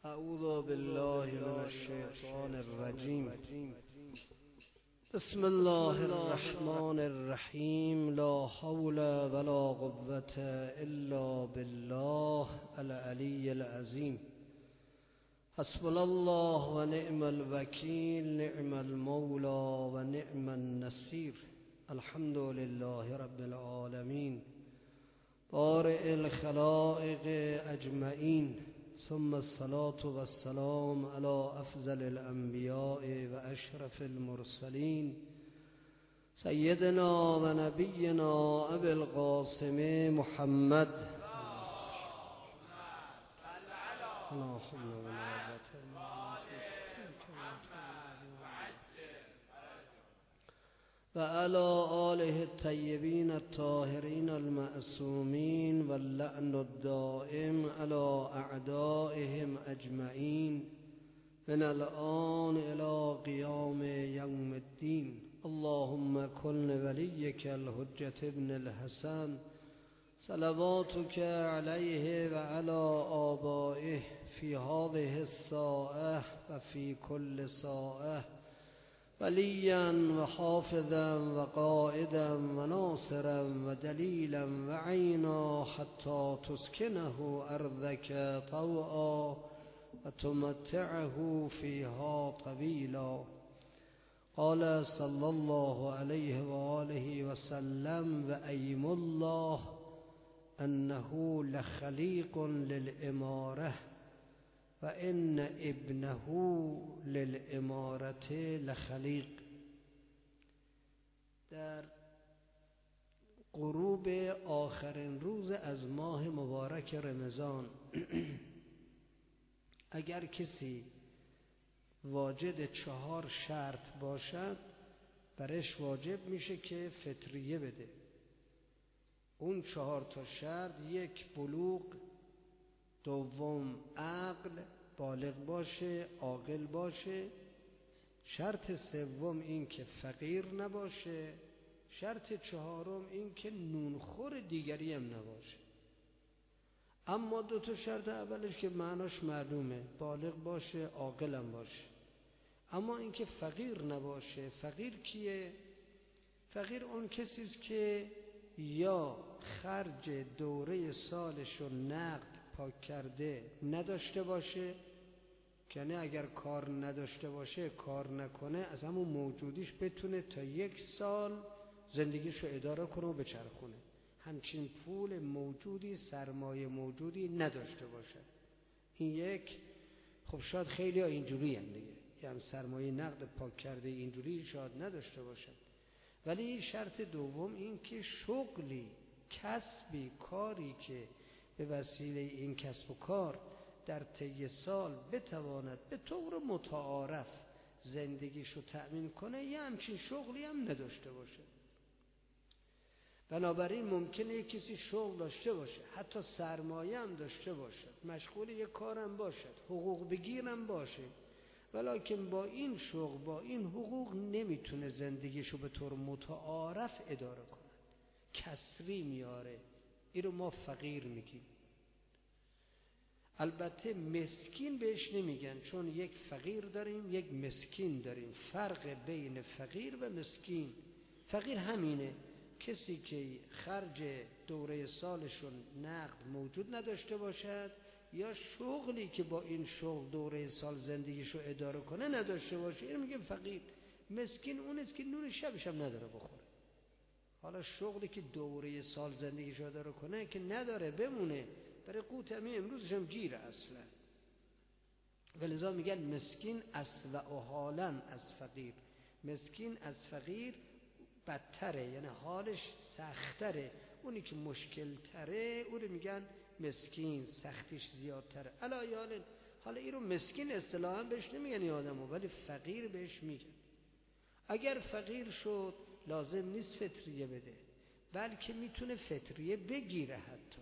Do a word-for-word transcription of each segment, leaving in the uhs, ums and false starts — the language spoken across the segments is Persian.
اعوذ بالله من الشیطان الرجیم. بسم الله الرحمن الرحیم. لا حول ولا قوة الا بالله العلی العظیم. حسبنا الله و نعم الوکیل، نعم المولا و نعم النصیر. الحمد لله رب العالمین، بارئ الخلائق اجمعین، ثم الصلاة والسلام على افضل الانبیاء و اشرف المرسلین، سیدنا و نبینا ابی القاسم محمد. و علی آله الطیبین الطاهرین المعصومین و اللعن الدائم علی اعدائهم اجمعین من الآن الی قیام یوم الدین. اللهم کن ولیک الحجة ابن الحسن صلواتک علیه و علی آبائه فی هذه الساعة و فی کل ساعة ولیا و حافظا و قائدا و ناصرا و دلیلا و عینا حتی تسکنه ارضک طوعا و تمتعه فیها طویلا. قال صلی الله علیه و آله و سلم: و ایم الله انه لخلیق للاماره و ان ابنه للامارت لخلیق. در غروب آخرین روز از ماه مبارک رمضان اگر کسی واجد چهار شرط باشد، برش واجب میشه که فطریه بده. اون چهار تا شرط: یک، بلوغ; دوم، عقل، بالغ باشه، عاقل باشه; شرط سوم این که فقیر نباشه; شرط چهارم این که نونخور دیگری هم نباشه. اما دو تا شرط اولش که معناش معلومه، بالغ باشه، عاقل هم باشه. اما این که فقیر نباشه، فقیر کیه؟ فقیر اون کسیست که یا خرج دوره سالش رو نقد پاک کرده نداشته باشه، یعنی اگر کار نداشته باشه، کار نکنه، از همون موجودیش بتونه تا یک سال زندگیش رو اداره کنه و بچرخونه. همچین پول موجودی، سرمایه موجودی نداشته باشه. این یک. خب شاید خیلی ها اینجوری هم دیگه، یعنی سرمایه نقد پاک کرده اینجوری شاید نداشته باشن. ولی شرط دوم این که شغلی، کسبی، کاری که به وسیله این کسب و کار در طی سال بتواند به طور متعارف زندگیشو تأمین کنه، یه همچین شغلی هم نداشته باشه. بنابراین ممکنه یک کسی شغل داشته باشه، حتی سرمایه هم داشته باشه، مشغول یک کارم باشد، حقوق بگیرم باشه، ولیکن با این شغل، با این حقوق نمیتونه زندگیشو به طور متعارف اداره کنه، کسری میاره. این رو ما فقیر میگیم. البته مسکین بهش نمیگن، چون یک فقیر داریم، یک مسکین داریم. فرق بین فقیر و مسکین: فقیر همینه، کسی که خرج دوره سالشون نقد موجود نداشته باشد یا شغلی که با این شغل دوره سال زندگیشو اداره کنه نداشته باشه، این میگه فقیر. مسکین اونست که نون شبش هم نداره بخوره. حالا شغلی که دوره سال زندگیشو اداره کنه که نداره، بمونه برای قوت همین امروزش هم گیره اصلا. ولذا میگن مسکین اسوأ حالا از فقیر. مسکین از فقیر بدتره، یعنی حالش سختره. اونی که مشکل تره اون رو میگن مسکین، سختیش زیادتره. علی حال حالا این رو مسکین اصطلاحاً بهش نمیگن این آدمو، ولی فقیر بهش میگن. اگر فقیر شد لازم نیست فطریه بده، بلکه میتونه فطریه بگیره حتی.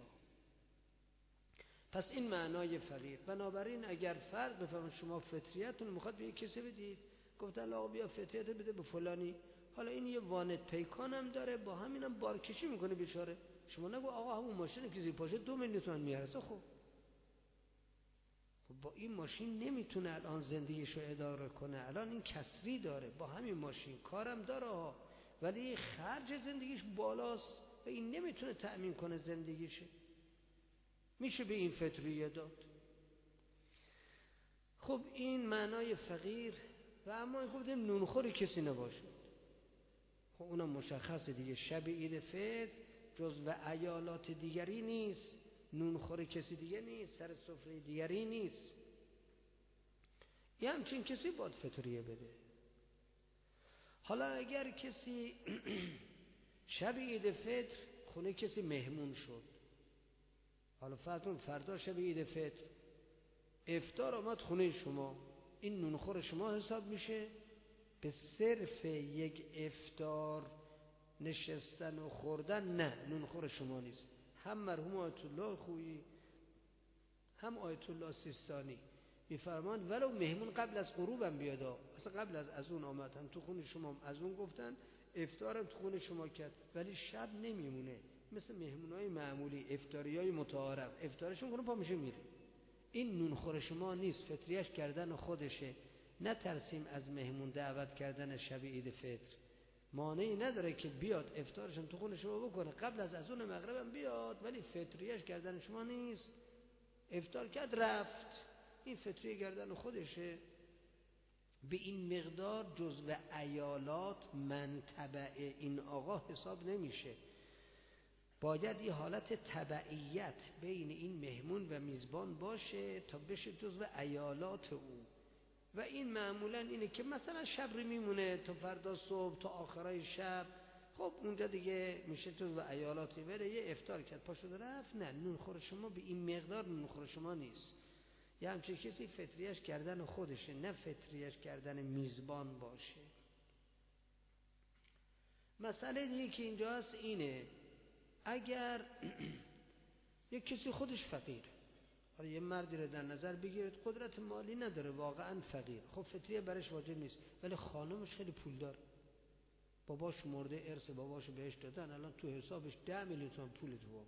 پس این معنای فقیر. بنابراین اگر فرق بفهمید شما فطریتون میخواد به یک کسی بدید، گفت الله بیا فطریت بده به فلانی، حالا این یه وانت پیکان هم داره، با همینم بارکشی میکنه بیچاره. شما نگو آقا همون ماشین که زیر پاشه دو میلیون تومان میارزه. خب خب با این ماشین نمیتونه الان زندگیشو اداره کنه، الان این کسری داره، با همین ماشین کارم داره ولی خرج زندگیش بالاست و این نمیتونه تأمین کنه زندگیشه، میشه به این فطریه داد. خب این معنای فقیر. و اما گفتیم نونخوری کسی نباشه، خب اونم مشخصه دیگه، شب عید فطر جز و ایالات دیگری نیست، نونخوری کسی دیگه نیست، سر سفره دیگری نیست، یه همچین کسی باید فطریه بده. حالا اگر کسی شب عید فطر خونه کسی مهمون شد، حالا فرض فردا شب عید فطر افطار آمد خونه شما، این نونخور شما حساب میشه؟ به صرف یک افطار نشستن و خوردن نه، نونخور شما نیست. هم مرحوم آیت الله خویی هم آیت الله سیستانی میفرمان ولو مهمون قبل از غروبم بیاد، اصلا قبل از از اون آمد هم تو خونه شما، از اون گفتن افطارم تو خونه شما کرد ولی شب نمیمونه، مثل مهمونای معمولی افطاریای متعارف افطارشون کنه پا میشه میره. این نونخور شما نیست، فطریش کردن خودشه. نه ترسیم از مهمون دعوت کردن شب عید فطر، مانعی نداره که بیاد افطارشون تو خونه شما بکنه، قبل از اذان مغربم بیاد، ولی فطریش کردن شما نیست. افطار کرد رفت، این فطریه کردن خودشه. به این مقدار جزو ایالات منطبع این آقا حساب نمیشه. باید یه حالت تبعیت بین این مهمون و میزبان باشه تا بشه جزو ایالات او. و این معمولا اینه که مثلا شب رو میمونه تا فردا صبح تا آخرای شب، خب اونجا دیگه میشه جزو ایالاتی، بره یه افطار کرد پا شد رفت، نه، نونخور شما به این مقدار نونخور شما نیست. یه همچه کسی فطریش کردن خودشه، نه فطریش کردن میزبان باشه. مسئله دیگه که اینجا هست اینه، اگر یک کسی خودش فقیر، حالا یه مردی رو در نظر بگیرید قدرت مالی نداره، واقعا فقیر، خب فطریه برش واجب نیست، ولی خانمش خیلی پولدار، باباش مرده ارث باباشو بهش دادن، الان تو حسابش ده میلیون تومان پول تو بود.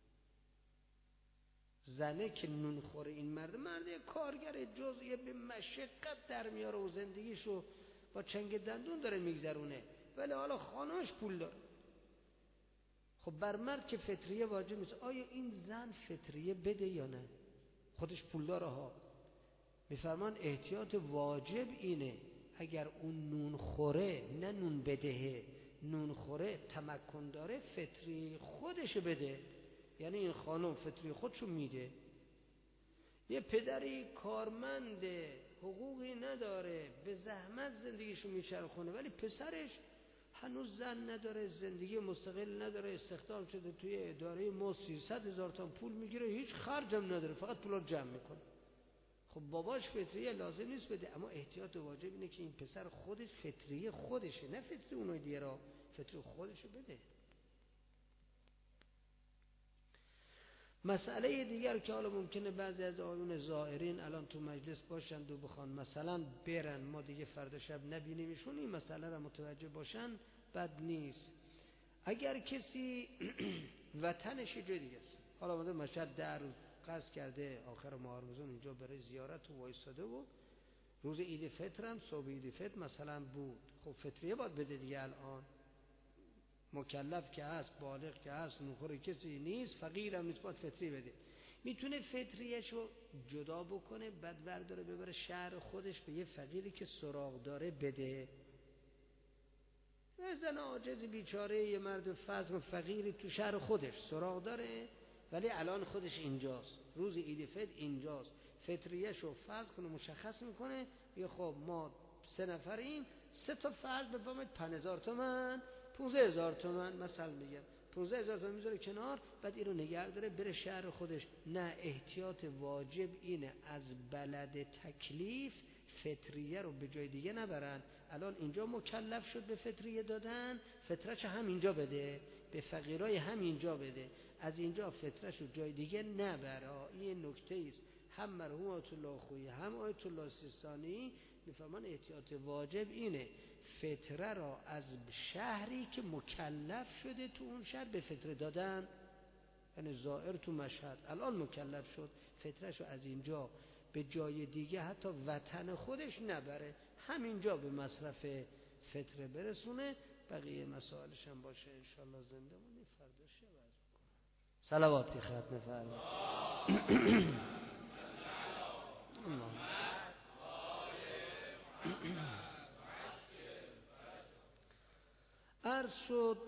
زنه که نون خوره این مرد، مرد کارگر جزئی به مشقت در میاره و زندگیشو با چنگ دندون داره میگذرونه، ولی حالا خانمش پول داره. خب بر مرد که فطریه واجب نیست، آیا این زن فطریه بده یا نه؟ خودش پول داره ها. میفرمان احتیاط واجب اینه اگر اون نون خوره، نه نون بدهه، نون خوره تمکن داره فطری خودش بده، یعنی این خانم فطری خودشو میده. یه پدری کارمند حقوقی نداره، به زحمت زندگیشو میچرخونه، ولی پسرش هنوز زن نداره، زندگی مستقل نداره، استخدام شده توی اداره ما سیصد هزار تا پول میگیره، هیچ خرجم نداره، فقط پولا جمع میکنه. خب باباش فطریه لازم نیست بده، اما احتیاط واجب اینه که این پسر خودش فطریه خودشه، نه فطری اونای دیگه را، فطری خودشو بده. مسئله دیگر که حالا ممکنه بعضی از آیون زائرین الان تو مجلس باشند و بخوان مثلا برن، ما دیگه فردا شب نبینیمشون، این مسئله را متوجه باشن بد نیست. اگر کسی وطنش جای دیگه است، حالا اومده مشهد در روز قصد کرده آخر ماه رمضان اینجا برای زیارت و وایساده و روز عید فطر هم صبح عید فطر مثلا بود، خب فطریه باید بده دیگه. الان مکلف که هست، بالغ که هست، نوخور کسی نیست، فقیر هم نیست، باید فطری بده. میتونه فطریشو جدا بکنه، بعد برداره ببره شهر خودش به یه فقیری که سراغ داره بده. زن عاجز بیچاره، یه مرد فقر فقیری تو شهر خودش سراغ داره ولی الان خودش اینجاست، روز عید فطر اینجاست، فطریشو فرض کنه مشخص میکنه، یه خب ما سه نفریم، سه تا فرض بفهمید پنج هزار تومن، پونزده هزار تومن مثلا میگم، پونزده هزار تومن میذاره کنار، بعد اینو نگه داره بره شهر خودش. نه، احتیاط واجب اینه از بلد تکلیف فطریه رو به جای دیگه نبرن. الان اینجا مکلف شد به فطریه دادن، فطرش هم اینجا بده، به فقیرای هم اینجا بده، از اینجا فطرش رو جای دیگه نبره. این نکته است. هم مرحوم آیت الله خویی هم آیت الله سیستانی میفهمان احتیاط واجب اینه فطره را از شهری که مکلف شده تو اون شهر به فطره دادن. یعنی زائر تو مشهد الان مکلف شد، فطرش رو از اینجا به جای دیگه حتی وطن خودش نبره، همینجا به مصرف فطره برسونه. بقیه مسائلش هم باشه انشالله زنده مونی فردا شب عرض بکنم. صلواتی ختم فرمایید. عرض شد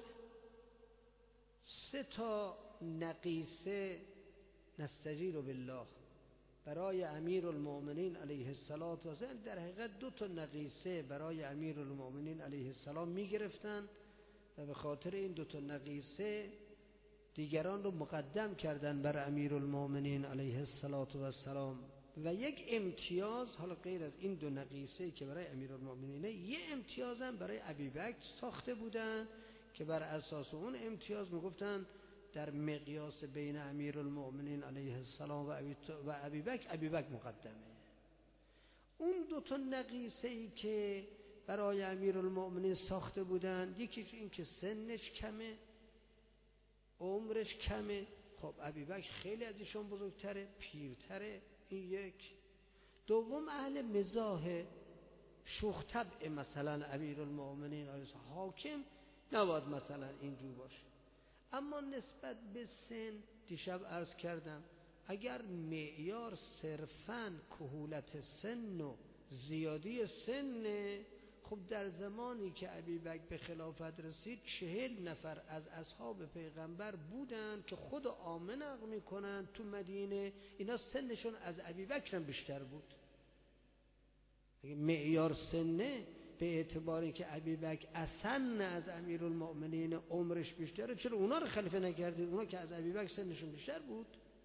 سه تا نقیصه نستجیر بالله برای امیرالمؤمنین علیه السلام و السلام، در حقیقت دو تا نقیصه برای امیرالمؤمنین علیه السلام می گرفتن و به خاطر این دو تا نقیصه دیگران رو مقدم کردن بر امیرالمؤمنین علیه السلام. و یک امتیاز، حالا غیر از این دو نقیصه که برای امیرالمؤمنین، یه امتیاز هم برای ابیبکر ساخته بودن که بر اساس اون امتیاز میگفتن در مقیاس بین امیرالمؤمنین علیه السلام و ابیبکر، ابیبکر مقدمه. اون دو تا نقیصه ای که برای امیرالمؤمنین ساخته بودن، یکیش این که سنش کمه، عمرش کمه. خب ابیبکر خیلی از ایشون بزرگتره، پیرتره، این یک. دوم اهل مزاح، شوخ طبع مثلا امیرالمؤمنین علیه السلام، حاکم نباید مثلا اینجور باشه. اما نسبت به سن دیشب عرض کردم اگر معیار صرفاً کهولت سن و زیادی سن، خب در زمانی که ابیبکر به خلافت رسید چهل نفر از اصحاب پیغمبر بودن که خود عامه نقل میکنن تو مدینه اینا سنشون از ابیبکر هم بیشتر بود. اگه معیار سنه به اعتباری که ابیبکر اسن از امیرالمؤمنین عمرش بیشتره، چرا اونا رو خلیفه نکردید؟ اونا که از ابیبکر سنشون بیشتر بود.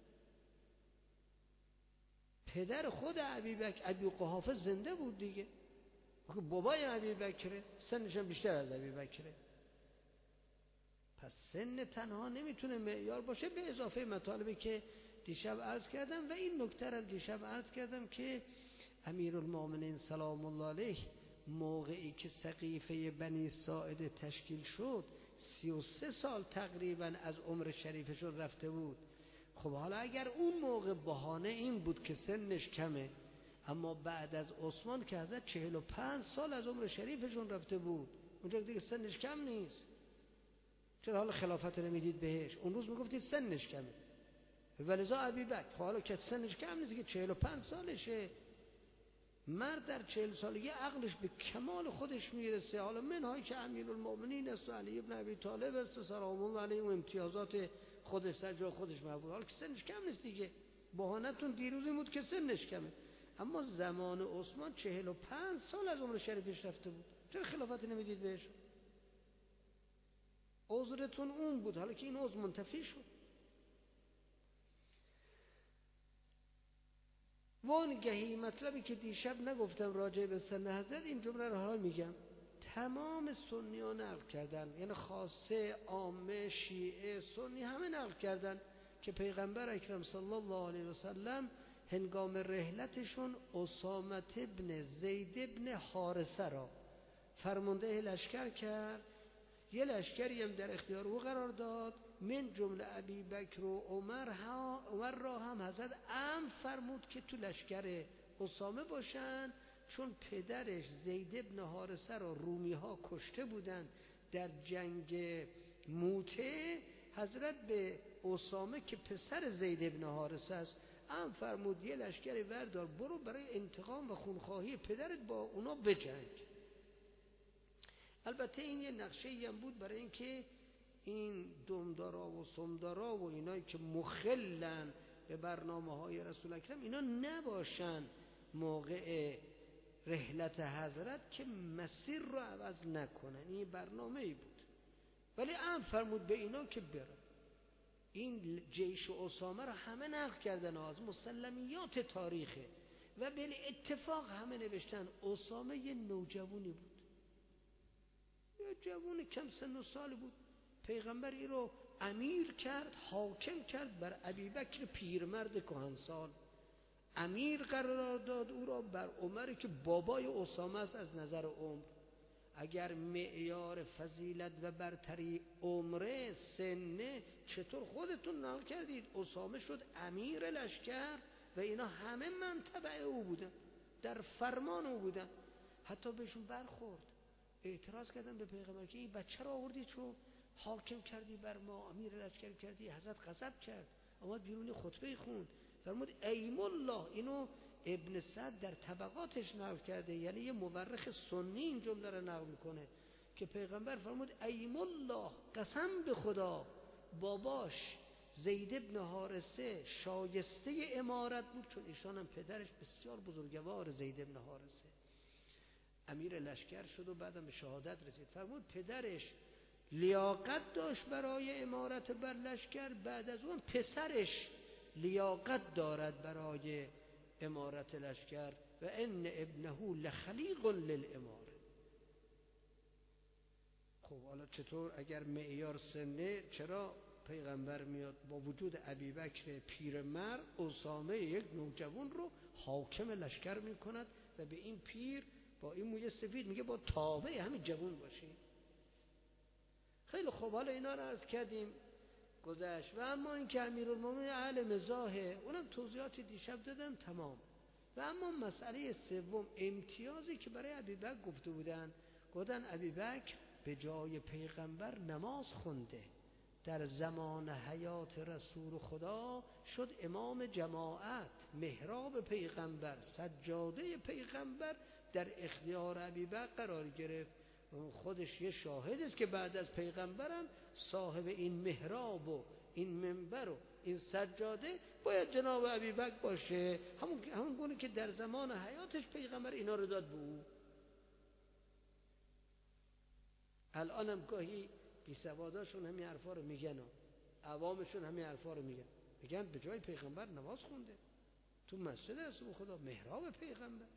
پدر خود ابیبکر ابی قحافه زنده بود دیگه، بابای ابیبکر سنش بیشتر از ابیبکره. پس سن تنها نمیتونه معیار باشه، به اضافه مطالبی که دیشب عرض کردم. و این نکته رو دیشب عرض کردم که امیرالمؤمنین سلام الله علیه موقعی که سقیفه بنی ساعده تشکیل شد سی و سه سال تقریبا از عمر شریفشون رفته بود. خب حالا اگر اون موقع بهانه این بود که سنش کمه، اما بعد از عثمان که حضرت چهل و پنج سال از عمر شریفشون رفته بود، اونجا دیگه سنش کم نیست، چرا حالا خلافت نمیدید بهش؟ اون روز میگفتید سنش کمه. ولذا ابیبکر خب حالا که سنش کم نیست که چهل و پنج سالشه، مرد در چهل سالگی عقلش به کمال خودش میرسه. حالا منهای که امیرالمؤمنین است و علی ابن ابی طالب است سلام الله علیه و امتیازات خودش در جای خودش محفوظ، حالا که سنش کم نیست دیگه. بهانتون دیروزی بود که سنش کمه، اما زمان عثمان چهل و پنج سال از عمر شریفش رفته بود، چرا خلافت نمیدید بهش؟ عذرتون اون بود، حالا که این عذر منتفی شد. وانگهی مطلبی که دیشب نگفتم راجع به سن حضرت، این جمله رو حالا میگم. تمام سنی ها نقل کردن، یعنی خاصه عامه شیعه سنی همه نقل کردن که پیغمبر اکرم صلی الله علیه و سلم هنگام رحلتشون اسامه ابن زید ابن حارثه را فرمانده لشکر کرد. یه لشکری هم در اختیار او قرار داد، من جمله ابی بکر و عمر, ها عمر را هم حضرت امر فرمود که تو لشکر اسامه باشن، چون پدرش زید ابن حارثه را رومی ها کشته بودن در جنگ موته. حضرت به اسامه که پسر زید ابن حارثه است امر فرمود یه لشکری وردار، برو برای انتقام و خونخواهی پدرت با اونا بجنگ. البته این یه نقشه هم بود برای اینکه این دمدارا و سمدارا و اینایی که مخلن به برنامه های رسول اکرم اینا نباشن موقع رحلت حضرت که مسیر رو عوض نکنن. این برنامه ای بود، ولی امر فرمود به اینا که برن. این جیش اسامه رو همه نقل کردن، از مسلمیات تاریخه و به اتفاق همه نوشتن اسامه یه نوجوانی بود، یه جوان کم سن و سال بود. پیغمبر این رو امیر کرد، حاکم کرد بر ابیبکر پیرمرد کهنسال، امیر قرار داد او را بر عمر که بابای اسامه است از نظر عمر. اگر معیار فضیلت و برتری عمره سنه، چطور خودتون نقل کردید اسامه شد امیر لشکر، و اینا همه من تبع او بودن، در فرمان او بودن. حتی بهشون برخورد، اعتراض کردن به پیغمبر که این بچه رو آوردی تو حاکم کردی بر ما، امیر لشکر کردی. حضرت غضب کرد، آمد بیرون خطبه خوند، فرمود ایم الله. اینو ابن سعد در طبقاتش نقل کرده، یعنی یه مورخ سنی این جمله رو نقل میکنه که پیغمبر فرمود ایم الله، قسم به خدا باباش زید ابن حارثه شایسته امارت بود، چون ایشان هم پدرش بسیار بزرگوار زید ابن حارثه امیر لشکر شد و بعدم به شهادت رسید. فرمود پدرش لیاقت داشت برای امارت بر لشکر، بعد از اون پسرش لیاقت دارد برای امارت لشکر و ان ابنه لخلیق للاماره. خب حالا چطور اگر معیار سنه، چرا پیغمبر میاد با وجود ابوبکر پیرمرد اسامه یک نوجوان رو حاکم لشکر میکند و به این پیر با این موی سفید میگه با تابع همین جوان باشی؟ خیلی خوب، حالا اینا رو عرض کردیم گذشت. و اما این که امیرالمومنین اهل مزاحه، اونم توضیحاتی دیشب دادم تمام. و اما مسئله سوم، امتیازی که برای ابوبکر گفته بودن، گفتن ابوبکر به جای پیغمبر نماز خونده، در زمان حیات رسول خدا شد امام جماعت، محراب پیغمبر، سجاده پیغمبر در اختیار ابوبکر قرار گرفت. خودش یه شاهد است که بعد از پیغمبرم صاحب این محراب و این منبر و این سجاده باید جناب ابوبکر باشه، همون همون گونه که در زمان حیاتش پیغمبر اینا رو داد به او. الانم گاهی بی سواداشون همین حرفا رو میگن و عوامشون همین حرفا رو میگن، میگن به جای پیغمبر نماز خونده تو مسجد رسول خدا، محراب پیغمبر.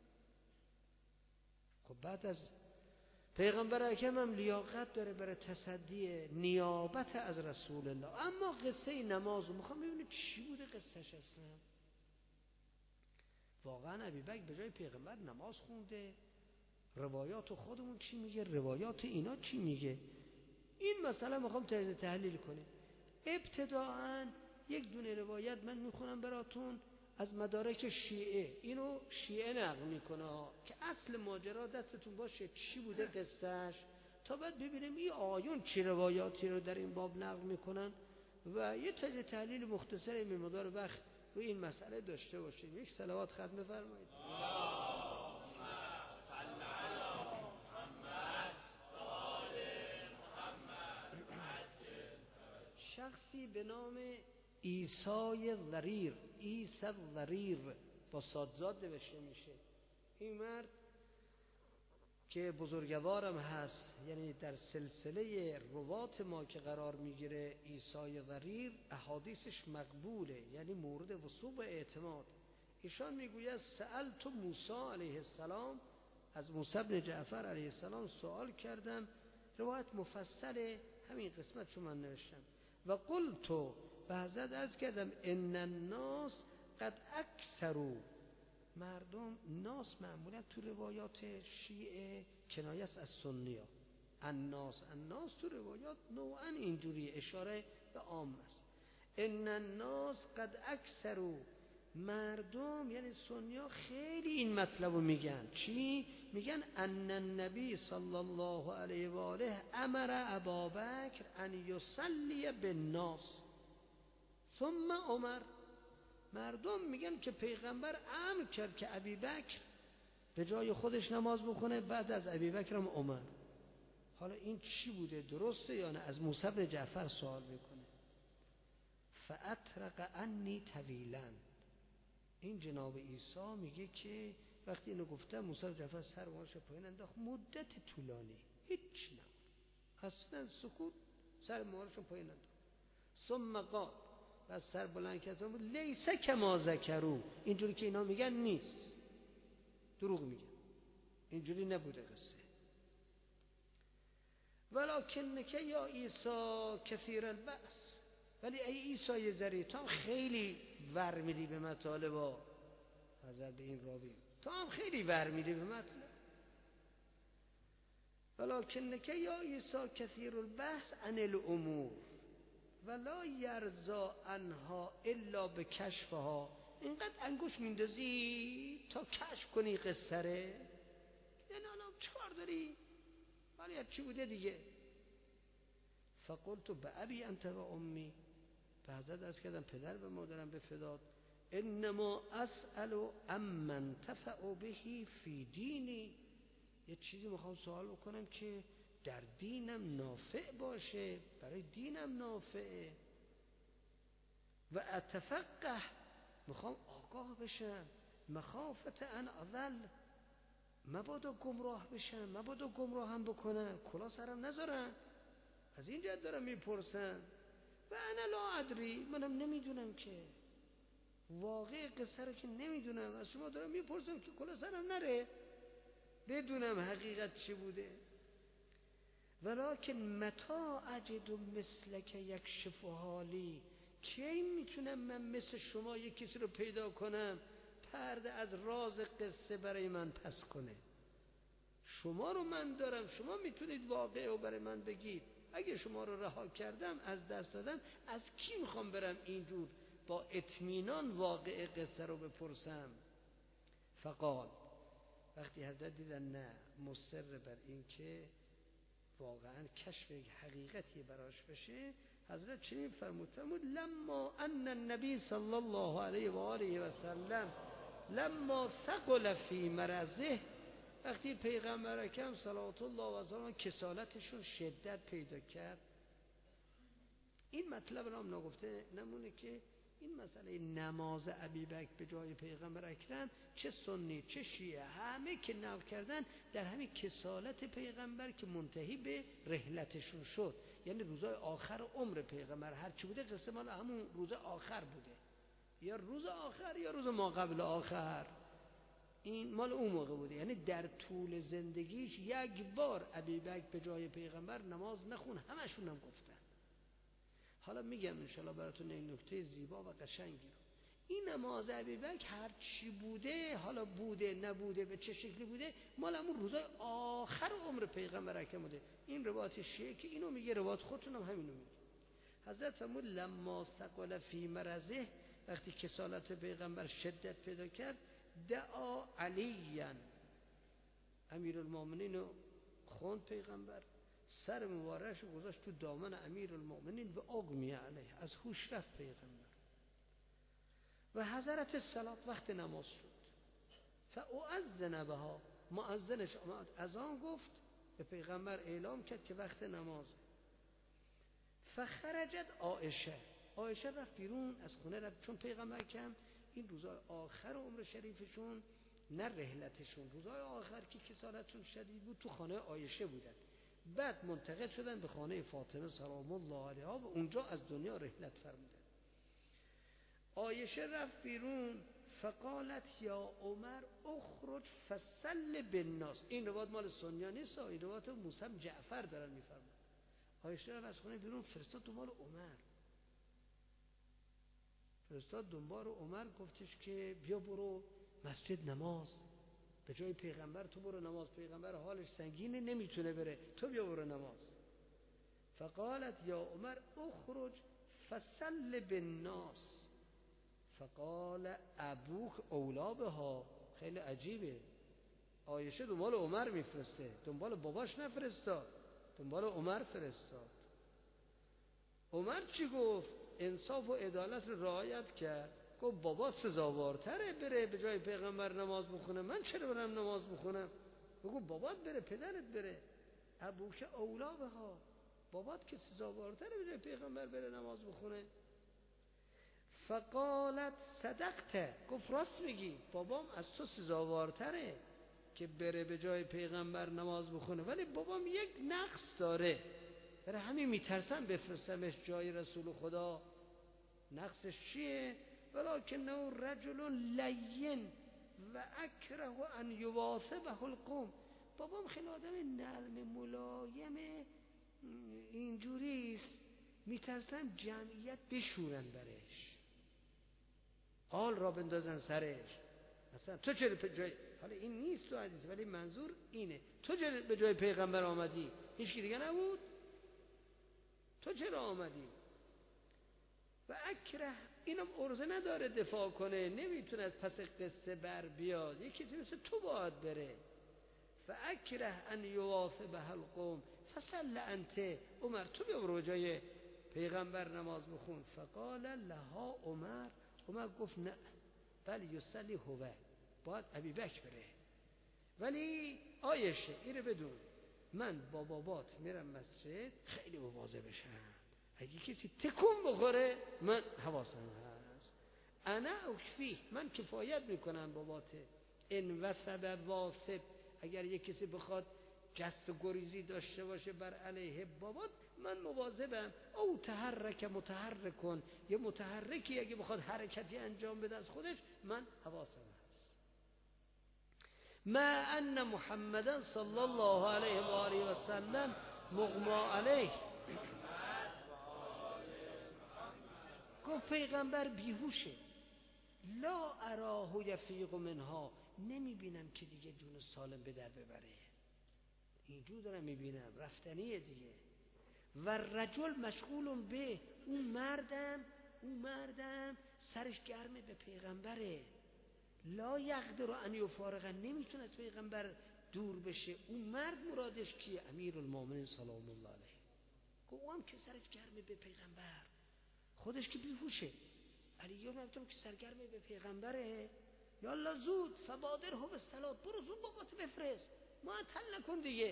خب بعد از پیغمبر اکرم هم لیاقت داره برای تصدی نیابت از رسول الله. اما قصه نماز رو میخوام ببینید چی بوده قصهش اصلا. واقعا ابوبکر به جای پیغمبر نماز خونده؟ روایات خودمون چی میگه؟ روایات اینا چی میگه؟ این مسئله میخوام تجزیه تحلیل کنیم. ابتداعا یک دونه روایت من میخونم براتون از مدارک شیعه، اینو شیعه نقل میکنه که اصل ماجرا دستتون باشه چی بوده قصهش، تا بعد ببینیم این آیون چی روایاتی رو در این باب نقل میکنن و یه تجزیه تحلیل مختصری به مقدار وقت روی این مسئله داشته باشیم. یک صلوات ختم بفرمایید. شخصی به نام عیسی ضریر، عیسی ضریر با صادزاد نوشته میشه. این مرد که بزرگوارم هست، یعنی در سلسله روات ما که قرار میگیره، عیسی ضریر احادیثش مقبوله، یعنی مورد وثوق و اعتماد. ایشان میگوید سألت موسی علیه السلام، از موسی بن جعفر علیه السلام سوال کردم. روایت مفصله، همین قسمت شما نوشتم. و قلت، و حضرت عرض کردم ان الناس قد اکثروا، مردم، ناس معمولا تو روایات شیعه کنایه است از سنی‌ها، الناس الناس تو روایات نوعا اینجوری اشاره به عام است. ان الناس قد اکثروا، مردم یعنی سنی‌ها خیلی این مطلب رو میگن. چی؟ میگن ان النبی صلی الله علیه و آله امر ابابکر ان یصلی بالناس ثم عمر. مردم میگن که پیغمبر امر کرد که ابوبکر به جای خودش نماز بخونه، بعد از ابوبکر هم عمر. حالا این چی بوده؟ درسته یا نه؟ از موسی بن جعفر سوال میکنه. فاطرق عنی طویلا، این جناب عیسی میگه که وقتی اینو گفتم موسی بن جعفر سر مارش پایین انداخت، مدت طولانی هیچ نبود، اصلا سکوت، سر مارش پایین انداخت. ثم قال، و سر بلند کرد و لیس کما ذکروا، اینجوری که اینا میگن نیست، دروغ میگن، اینجوری نبوده قصه. ولکنک یا عیسی کثیر البأس، ولی ای عیسی ضریر، تو هم خیلی ور میدی به مطالب. حضرت این راوی تو هم خیلی ور میدی به مطلب. ولکنک یا عیسی کثیر البحث عن الامور ولا یرضا عنها الا بکشفها اینقدر انگوش میندازی تا کشف کنی قصه ره، یعنی حالا چه کار داری؟ ولی چی بوده دیگه؟ فقلت به ابی انت و امی، به حضرت عرض کردم پدر به مادرم به فدات، انما اسأل امن تفع بهی فی دینی، یه چیزی میخوام سوال بکنم که در دینم نافع باشه، برای دینم نافعه. و اتفقه، میخوام آگاه بشم، مخافت ان اضل، مبادا گمراه بشم، مبادا گمراهم بکنن، کلا سرم نذارن. از این جهت دارم میپرسم. و انا لا ادری، منم نمیدونم که، واقع قصه رو که نمیدونم، از شما دارم میپرسم که کلا سرم نره، بدونم حقیقت چی بوده. ولکن متا اجد مثلک یکشف حالی، کی میتونم من مثل شما یک کسی رو پیدا کنم پرده از راز قصه برای من پس کنه؟ شما رو من دارم، شما میتونید واقعه رو برای من بگید. اگه شما رو رها کردم، از دست دادم، از کی میخوام برم اینجور با اطمینان واقعه قصه رو بپرسم؟ فقال، وقتی حضرت دیدن نه مصر بر این که واقعا کشف حقیقتی براش بشه، حضرت چنین فرمود فرمود لما ان النبی صلی الله علیه و آله و سلم لما ثقل فی مرضه، وقتی پیغمبر اکرم صلوات الله و سلام کسالتشون شدت پیدا کرد. این مطلب رو هم نگفته نمونه که این مسئله نماز ابیبکر به جای پیغمبر اکرم، چه سنی چه شیعه همه که نقل کردن در همین کسالت پیغمبر که منتهی به رحلتشون شد، یعنی روزای آخر عمر پیغمبر هر چی بوده قصه مال همون روز آخر بوده، یا روز آخر یا روز ما قبل آخر، این مال اون موقع بوده. یعنی در طول زندگیش یک بار ابیبکر به جای پیغمبر نماز نخون، همشون هم گفتن. حالا میگم انشالله براتون این نکته زیبا و قشنگی رو. این نماز ابیبکر هر چی بوده، حالا بوده نبوده به چه شکلی بوده، مال همون روزای آخر عمر پیغمبر اکرم بوده. این روایت شیعه که اینو میگه، روایت خودتون هم همینو میگه. حضرت فرمود لما ثقل فی مرضه، وقتی کسالت پیغمبر شدت پیدا کرد، دعا علیاً، امیرالمومنین رو خوند پیغمبر، سر مبارکش گذاشت تو دامن امیرالمومنین و اغمی علیه، از هوش رفت پیغمبر. و حضرت الصلاة، وقت نماز شد، فاؤذن بها، مؤذنش آمد اذان گفت، به پیغمبر اعلام کرد که وقت نماز. فخرجت عایشه، عایشه رفت بیرون از خونه رفت، چون پیغمبر کم این روزای آخر عمر شریفشون، نه رحلتشون، روزای آخر که کسالتشون شدید بود تو خانه عایشه بودن، بعد منتقل شدن به خانه فاطمه سلام الله علیها و اونجا از دنیا رحلت فرمودن. عایشه رفت بیرون، فقالت یا عمر اخرج فصل بالناس، این روایت مال سنیان نیست، این روایت موسی جعفر دارن میفرمایند. عایشه رفت از خانه بیرون، فرستاد دنبال عمر، فرستاد دنبال عمر، گفتش که بیا برو مسجد نماز، به جای پیغمبر تو برو نماز، پیغمبر حالش سنگینه نمیتونه بره، تو بیا برو نماز. فقالت یا عمر اخرج فصل بالناس، فقال ابوک اولا بها، خیلی عجیبه، عایشه دنبال عمر میفرسته، دنبال باباش نفرستاد، دنبال عمر فرستاد. عمر چی گفت؟ انصاف و عدالت رو رعایت کرد، گفت بابا سزاوارتره بره به جای پیغمبر نماز بخونه، من چرا برم نماز بخونم؟ بگو بابات بره، پدرت بره. ابوک اولا بها، بابات که سزاوارتره به جای پیغمبر بره نماز بخونه. فقالت صدقت، گفت راست میگی، بابام از تو سزاوارتره که بره به جای پیغمبر نماز بخونه، ولی بابام یک نقص داره، برای همین میترسم بفرستمش جای رسول خدا. نقصش چیه؟ ولکنه رجل لین و اکره ان یواثبه القوم، بابام خیلی آدم نرم ملایم اینجوریست، میترسم جمعیت بشورن برش، آل را بندازن سرش. مثلا تو چرا به جای، حالا این نیست تو حدیث ولی منظور اینه، تو چرا به جای پیغمبر آمدی؟ هیچ کی دیگه نبود، تو چرا آمدی؟ و اکره، اینم ارزه نداره دفاع کنه، نمیتونه از پس قصه بر بیاد، یکی کسی مثل تو باید بره. فاکره ان یواثبها القوم فصل انت، عمر تو بیا برو جای پیغمبر نماز بخون. فقال لها عمر، عمر گفت نه بل یصلی هو، باید ابی بکر بره. ولی آیشه اینو بدون، من با بابات میرم مسجد خیلی مواظب بشم، اگه کسی تکون بخوره من حواسم هست. انا اکفی، من کفایت میکنم باباته. ان وثب واثب، اگر یک کسی بخواد جست و گریزی داشته باشه بر علیه بابات من مواظبم. او تحرک متحرک کن، یه متحرکی اگه بخواد حرکتی انجام بده از خودش من حواسم هست. ما ان محمدا صلی الله علیه و آله و سلم مغمى علیه، گفت پیغمبر بیهوشه. لا اراه یفیق منها، نمی بینم که دیگه جون سالم به در ببره، اینجور دارم میبینم رفتنیه دیگه. و رجل مشغول به، اون مردم اون مردم سرش گرمه به پیغمبره. لا یقدر ان یفارق، نمیتونه از پیغمبر دور بشه. اون مرد مرادش کیه؟ امیرالمومنین سلام الله علیه. گفت هم که سرش گرمه به پیغمبر، خودش که بیهوشه. علی نمیتونه که سرگرمه به پیغمبره. یالا زود فبادره بالصلاه، برو زود بابات بفرست، معطل نکن دیگه.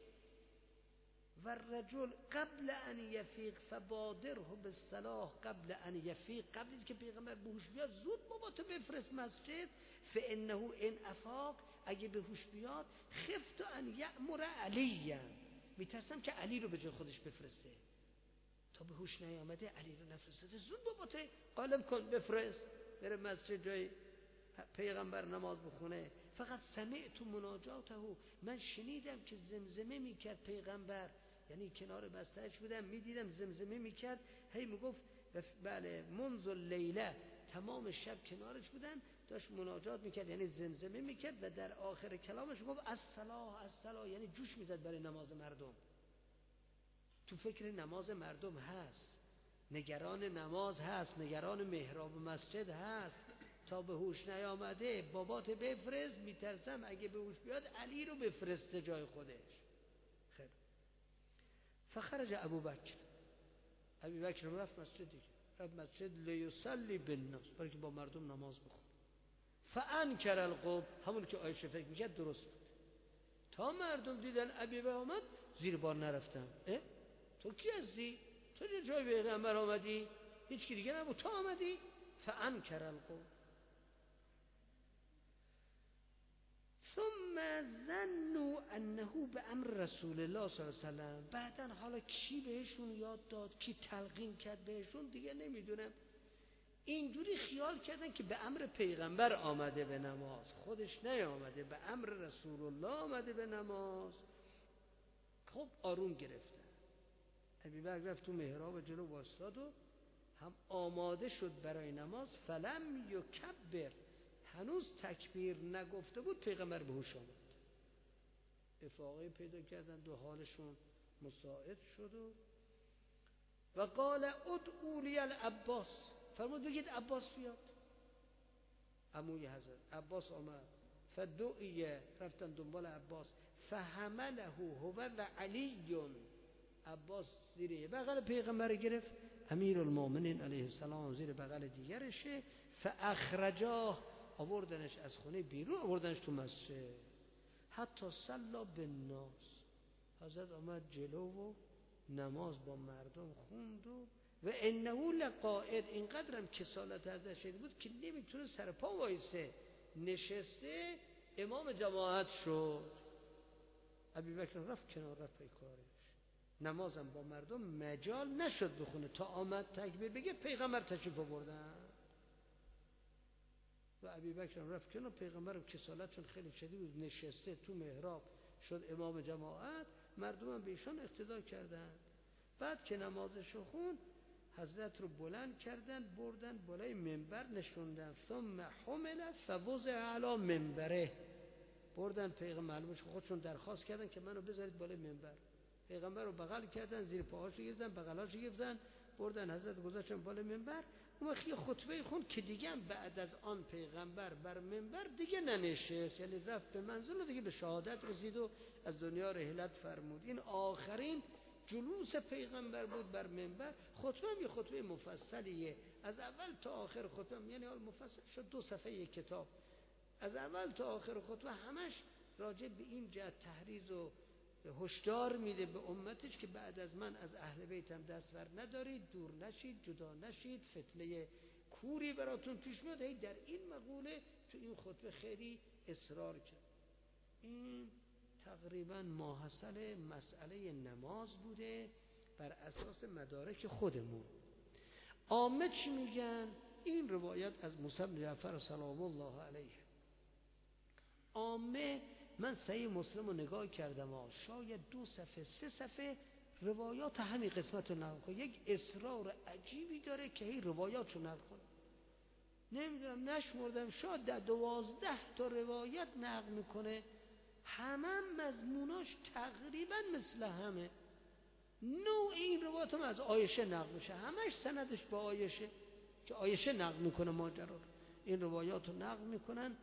و رجل قبل ان یفیق فبادره بالصلاه قبل ان یفیق، قبل از که پیغمبر به هوش بیاد زود باباتو بفرست مسجد. فانه ان افاق، اگه به هوش بیاد خفت ان یأمر علی، میترسم که علی رو به جای خودش بفرسته. تا به هوش نیامده علی رو نفرسته، زود باباتو قالب کن بفرست بره مسجد جای پیغمبر نماز بخونه. فقط سمعت مناجاته، من شنیدم که زمزمه میکرد پیغمبر، یعنی کنار بسترش بودم میدیدم زمزمه میکرد، هی میگفت بله منذ اللیله، تمام شب کنارش بودم داشت مناجات میکرد یعنی زمزمه میکرد و در آخر کلامش گفت الصلاه الصلاه، یعنی جوش میزد برای نماز مردم، تو فکر نماز مردم هست، نگران نماز هست، نگران محراب مسجد هست. تا به هوش نیامده بابات بفرست، میترسم اگه به هوش بیاد علی رو بفرسته جای خودش. خیر فخرج ابو بکر، ابو بکر رفت مسجد دیگه، رفت مسجد لیصلی بالناس، برای که با مردم نماز بخونه. فانکر القوم، همون که عایشه فکر میکرد درست بود. تا مردم دیدن ابی بکر آمد زیر بار نرفتن. اه تو کی هستی؟ تو جای پیغمبر آمدی؟ هیچ کی دیگه نبود، تو آمدی؟ فانکر القوم ثم ظنوا انه بامر رسول الله صلی الله علیه و سلم. بعدن حالا کی بهشون یاد داد، کی تلقین کرد بهشون دیگه نمیدونم، اینجوری خیال کردن که به امر پیغمبر آمده به نماز، خودش نیامده، به امر رسول الله آمده به نماز. خب آروم گرفتن. ابوبکر رفت تو محراب جلو واسطاد و هم آماده شد برای نماز. فلم یکبر، هنوز تکبیر نگفته بود پیغمبر به هوش آمد، افاقه پیدا کردن، دو حالشون مساعد شد و و قال ادعوا لی العباس، فرمود بگید عباس بیاد. عموی حضرت عباس آمد، فدعیه، رفتن دنبال عباس. فحمله هو و علی، عباس زیر بغل پیغمبر گرفت، امیرالمومنین علیه السلام زیر بغل دیگرشه. فاخرجاه، آوردنش از خونه بیرون، آوردنش تو مسجد. حتی صلی بالناس، حضرت آمد جلو و نماز با مردم خوند و و انه لقائد، اینقدرم کسالت ازش شده بود که نمیتونه سر پا وایسه، نشسته امام جماعت شد. ابوبکر رفت کنار، رفت پی کارش، نمازم با مردم مجال نشد بخونه تا آمد تکبیر بگه پیغمبر تشریف آوردن. و ابوبکر رفت کنار، پیغمبر کسالتشون خیلی شدید بود، نشسته تو محراب شد امام جماعت، مردم هم به ایشان اقتدا کردن. بعد که نمازشو خون حضرت رو بلند کردن، بردن بالای منبر نشوندن. ثم حمل فوضع علی منبره، بردن پیغمبر، معلومه خودشون درخواست کردن که منو بذارید بالای منبر. پیغمبر رو بغل کردن، زیر پاهاش گرفتن، بغلاش گرفتن، بردن حضرت گذاشتن بالا منبر. اون وقت یه خطبه خون که دیگه هم بعد از آن پیغمبر بر منبر دیگه ننشست، یعنی رفت به منزل و دیگه به شهادت رسید و از دنیا رحلت فرمود. این آخرین جلوس پیغمبر بود بر منبر. خطبه هم یه خطبه مفصلیه، از اول تا آخر خطبه هم، یعنی مفصل شد دو صفحه یک کتاب، از اول تا آخر خطبه همش راجع به این جهت تحریض و هشدار میده به امتش که بعد از من از اهل بیتم دست ور ندارید، دور نشید، جدا نشید، فتنه کوری براتون پیش میاد. در این مقوله تو این خطبه خیلی اصرار کرد. این تقریبا ماحصل مسئله نماز بوده بر اساس مدارک خودمون. عامه چی میگن؟ این روایت از موسی بن جعفر سلام الله علیه. عامه من صحیح مسلم رو نگاه کردم ها، شاید دو صفحه سه صفحه روایات همین قسمت رو نقل کنه. یک اصرار عجیبی داره که هی روایات رو نقل کنه. نمیدونم نشمردم، شاید در دوازده تا روایت نقل میکنه، همه هم مضموناش تقریبا مثل همه. نوع این روایات هم از عایشه نقل میشه، همش سندش با عایشه که عایشه نقل میکنه ماجرا. این روایات رو نقل میکنن.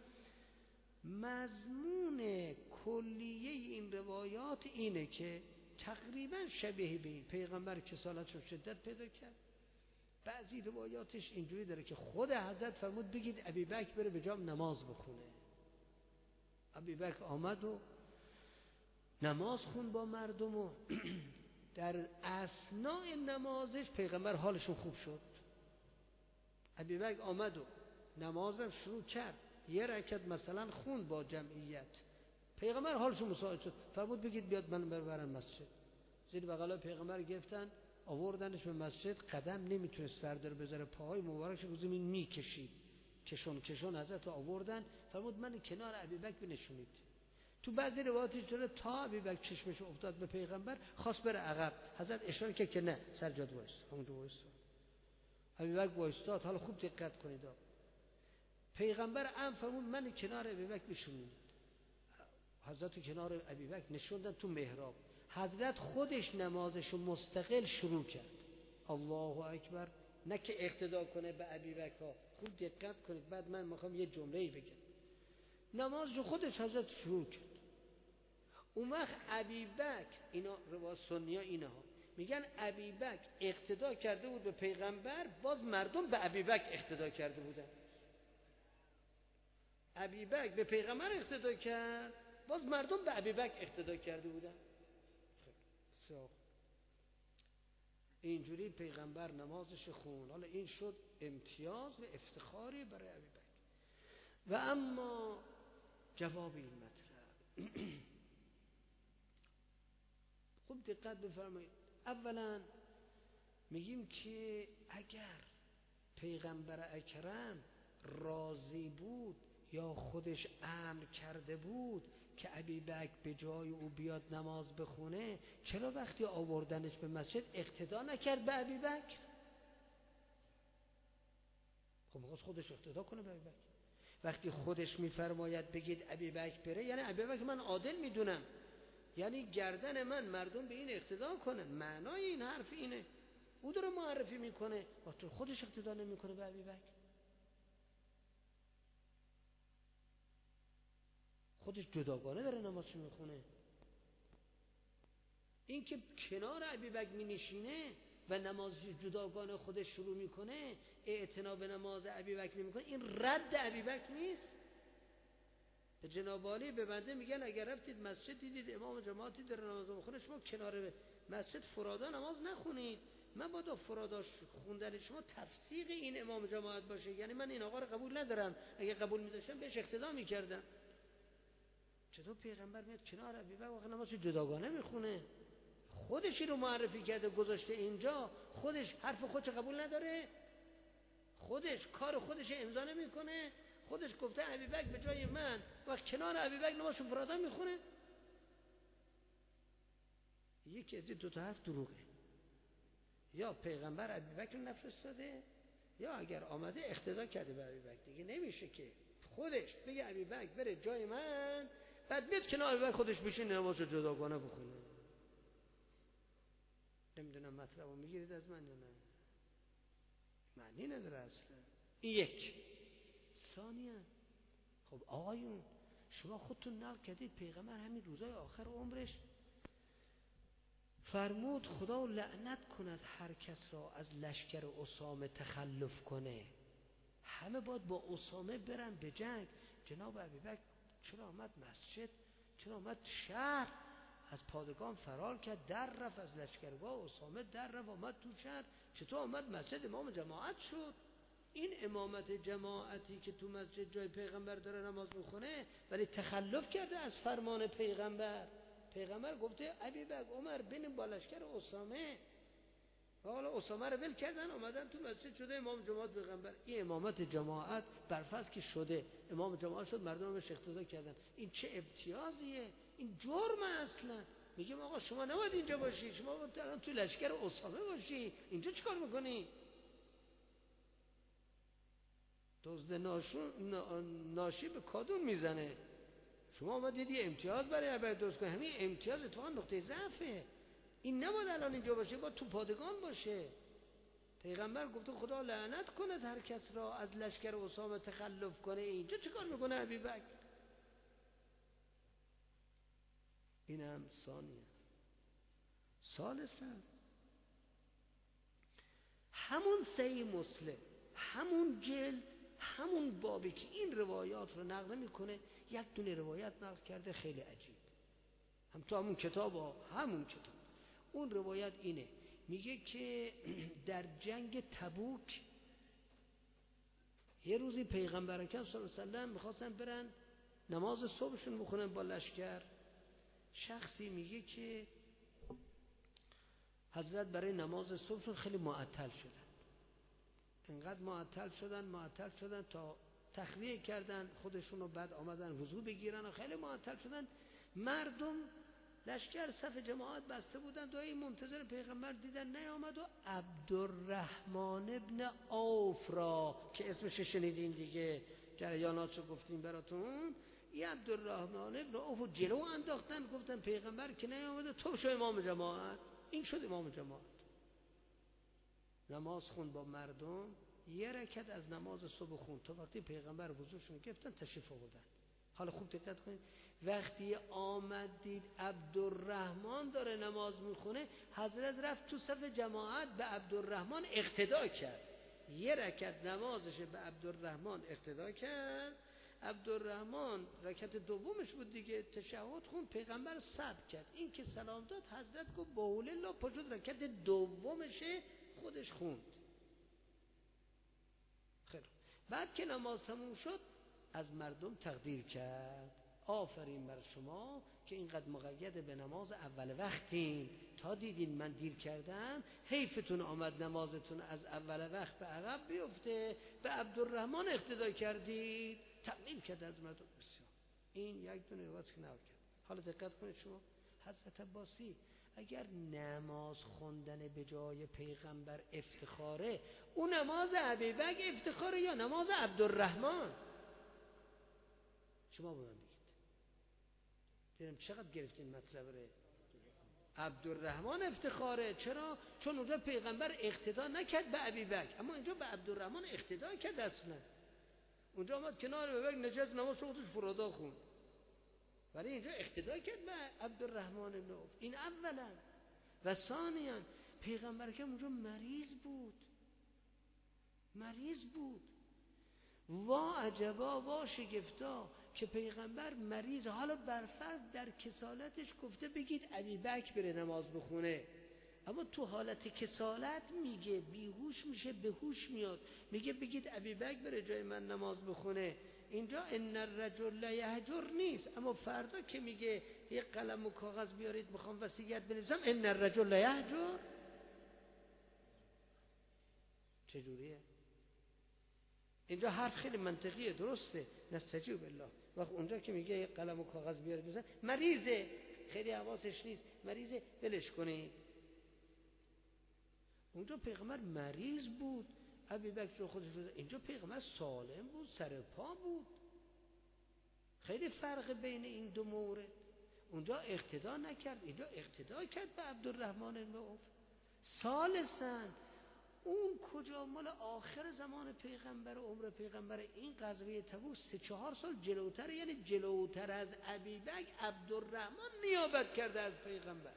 مضمون کلیه این روایات اینه که تقریبا شبیه به این پیغمبر کسالت رو شدت پیدا کرد. بعضی روایاتش اینجوری داره که خود حضرت فرمود بگید ابی بکر بره به جام نماز بخونه. ابی بکر آمد و نماز خون با مردم و در اثناء نمازش پیغمبر حالشون خوب شد. ابی بکر آمد و نمازم شروع کرد، یه رکعت مثلا خون با جمعیت، پیغمبر حالشون مساعد شد، فرمود بگید بیاد من برم مسجد. زیر بغل پیغمبر گرفتن آوردنش به مسجد، قدم نمیتونست سردار بذاره، پاهای مبارکش رو زمین میکشید، کشون کشون حضرت آوردن، فرمود من کنار ابی بکر بنشونید. تو بعضی روایات شده تا ابی بکر چشمش افتاد به پیغمبر خواست بره عقب، حضرت اشاره کرد که نه سجاد وایس، همونجا وایس. ابی بکر وایستاد. حالا خوب دقت کنید، پیغمبر ام فرمود من کنار ابی بکر بشونید. حضرت کنار ابی بکر نشوندن تو محراب. حضرت خودش نمازشو مستقل شروع کرد. الله اکبر، نه که اقتدا کنه به ابی بکر. خوب دقت کنید، بعد من میخوام یه جمله‌ای بگم. نمازشو خودش حضرت شروع کرد. اون وقت ابی بکر، اینا روایت سنی‌ها اینها میگن ابی بکر اقتدا کرده بود به پیغمبر، باز مردم به ابی بکر اقتدا کرده بودن. ابی بکر به پیغمبر اقتدا کرد، باز مردم به ابی بکر اقتدا کرده بودن. خب اینجوری پیغمبر نمازش خون. حالا این شد امتیاز و افتخاری برای ابی بکر. و اما جواب این مطلب خوب دقت بفرمایید. اولا میگیم که اگر پیغمبر اکرم راضی بود یا خودش امر کرده بود که ابی بکر به جای او بیاد نماز بخونه، چرا وقتی آوردنش به مسجد اقتدا نکرد به ابی بکر؟ خب می‌خواست خودش اقتدا کنه به ابی بکر. وقتی خودش میفرماید بگید ابی بکر بره، یعنی ابی بکر من عادل میدونم، یعنی گردن من مردم به این اقتدا کنن. معنای این حرف اینه. او داره معرفی میکنه، وقتی خودش اقتدا نمیکنه به ابی بکر، خودش جداگانه داره نمازش میخونه. این که کنار ابی بکر مینشینه و نمازش جداگانه خودش شروع میکنه، اعتنا به نماز ابی بکر نمیکنه، این رد ابی بکر نیست. به جناب عالی به بنده میگن اگر رفتید مسجد دیدید امام جماعتی داره نماز میخونه، شما کنار مسجد فرادا نماز نخونید. من باید فراداش خوندن شما تفسیق این امام جماعت باشه. یعنی من این آقا رو قبول ندارم، اگه قبول میداشتم بهش اقتدا میکردم. چطور پیغمبر میاد کنار ابی بکر واقعا نماز جداگانه میخونه؟ خودشی رو معرفی کرده گذاشته اینجا، خودش حرف خودش قبول نداره، خودش کار خودش امضا نمیکنه، خودش گفته ابی بکر به جای من و کنار ابی بکر نماز فرادا میخونه. یکی از این دو تا حرف دروغه. یا پیغمبر ابی بکر نفرستاده، یا اگر آمده اقتدا کرده به ابی بکر. دیگه نمیشه که خودش بگه ابی بکر بره جای من، بعد بیاد کنار ابی بکر خودش بشین نماز جداگانه بخونه. نمیدونم مطلبو میگیرید از من یا نه؟ معنی نداره اصلا. این یک. ثانیاً خب آقایون شما خودتون نقل کردید پیغمبر همین روزای آخر عمرش فرمود خدا لعنت کند هر کس را از لشکر اسامه تخلف کنه. همه باید با اسامه برن به جنگ. جناب ابوبکر چرا آمد مسجد؟ چرا آمد شهر؟ از پادگان فرار کرد، در رفت از لشکرگاه اسامه، در رفت آمد تو شهر. چطور آمد مسجد امام جماعت شد؟ این امامت جماعتی که تو مسجد جای پیغمبر داره نماز میخونه ولی تخلف کرده از فرمان پیغمبر. پیغمبر گفته ابوبکر عمر بین با لشکر اسامه، و حالا اسامه رو ول کردن آمدن تو مسجد شده امام جماعت پیغمبر. این امامت جماعت برفرض که شده امام جماعت شد مردم همش اقتدا کردن، این چه امتیازیه؟ این جرم اصلا. میگیم آقا شما نباید اینجا باشی، شما باید الان تو لشکر اسامه باشی، اینجا چیکار میکنی؟ دزد ناشی به کادون میزنه. شما آمدید یه امتیاز برای عبادت درست کنید. همین امتیاز اتفاقا نقطه ضعفه. این نباید الان اینجا باشه، باید تو پادگان باشه. پیغمبر گفته خدا لعنت کند هر کس را از لشکر اسامه تخلف کنه. اینجا چیکار میکنه ابوبکر؟ اینم ثانیه. ثالثا همون صحیح مسلم، همون جلد، همون بابی که این روایات رو نقل میکنه یک دونه روایت نقل کرده خیلی عجیب، هم تو همون کتاب ها همون کتاب. اون روایت اینه، میگه که در جنگ تبوک یه روزی پیغمبر اکرم صلی الله علیه و سلم میخواستن برن نماز صبحشون بخونن با لشکر. شخصی میگه که حضرت برای نماز صبحشون خیلی معطل شدن، انقدر معطل شدن معطل شدن تا تخلیه کردن خودشونو، بعد آمدن وضو بگیرن و خیلی معطل شدن. مردم لشکر صف جماعت بسته بودن، دایی منتظر پیغمبر دیدن نیامد و عبدالرحمن ابن عوف را که اسمش شنیدین دیگه، جریاناتشو گفتیم براتون، این عبدالرحمن ابن عوف جلو انداختن، گفتن پیغمبر که نیامده تو شو امام جماعت. این شد امام جماعت، نماز خون با مردم، یه رکعت از نماز صبح خون تا وقتی پیغمبر وضوشون گرفتن تشریف آوردن. حالا خوب دقت کنید، وقتی آمد دید عبدالرحمن داره نماز میخونه، حضرت رفت تو صف جماعت به عبدالرحمن اقتدا کرد، یه رکعت نمازش به عبدالرحمن اقتدا کرد. عبدالرحمن رکعت دومش بود دیگه، تشهد خون، پیغمبر صبر کرد، این که سلام داد حضرت گفت باول الله، پاشد رکعت دومشه خودش خوند. خیلی بعد که نماز تموم شد از مردم تقدیر کرد، آفرین بر شما که اینقدر مقید به نماز اول وقتین، تا دیدین من دیر کردم حیفتون آمد نمازتون از اول وقت به عقب بیفته، به عبدالرحمن اقتدا کردید، تقدیم کرد از مردم. بسیار این یک دونه روایت که نقل کرد. حالا دقت کنید شما، حضرت عباسی اگر نماز خوندن به جای پیغمبر افتخاره، اون نماز ابوبکر افتخاره یا نماز عبدالرحمن؟ شما به من بگید. دیدم چقدر گرفتین مطلب رو. عبدالرحمن افتخاره. چرا؟ چون اونجا پیغمبر اقتدا نکرد به ابوبکر، اما اینجا به عبدالرحمن اقتدا کرد. اصلا اونجا آمد کنار ابوبکر نشست نماز خودش فرادا خوند، ولی اینجا اقتدا کرد به عبدالرحمن بن عوف. این اولا. و ثانیاً پیغمبر که اونجا مریض بود، مریض بود. وا عجبا، وا شگفتا که پیغمبر مریض، حالا برفرض در کسالتش گفته بگید ابوبکر بره نماز بخونه، اما تو حالت کسالت میگه بیهوش میشه به هوش میاد، میگه بگید ابوبکر بره جای من نماز بخونه. اینجا ان الرجل یهجر نیست، اما فردا که میگه یک قلم و کاغذ بیارید میخوام وصیت بنویسم، ان الرجل یهجر چجوریه؟ اینجا حرف خیلی منطقیه، درسته، نستجیب بالله. وقت اونجا که میگه یک قلم و کاغذ بیارید بزن، مریضه، خیلی حواسش نیست، مریضه، ولش کنید. اونجا پیغمبر مریض بود، ابوبکر خودش رو، اینجا پیغمبر سالم بود، سر پا بود. خیلی فرق بین این دو مورد. اونجا اقتدا نکرد، اینجا اقتدا کرد به عبدالرحمن بن عوف. ثالثاً اون کجا مال آخر زمان پیغمبر و عمر پیغمبر. این غزوه تبوک سه چهار سال جلوتر، یعنی جلوتر از ابیبکر عبدالرحمن نیابت کرده از پیغمبر.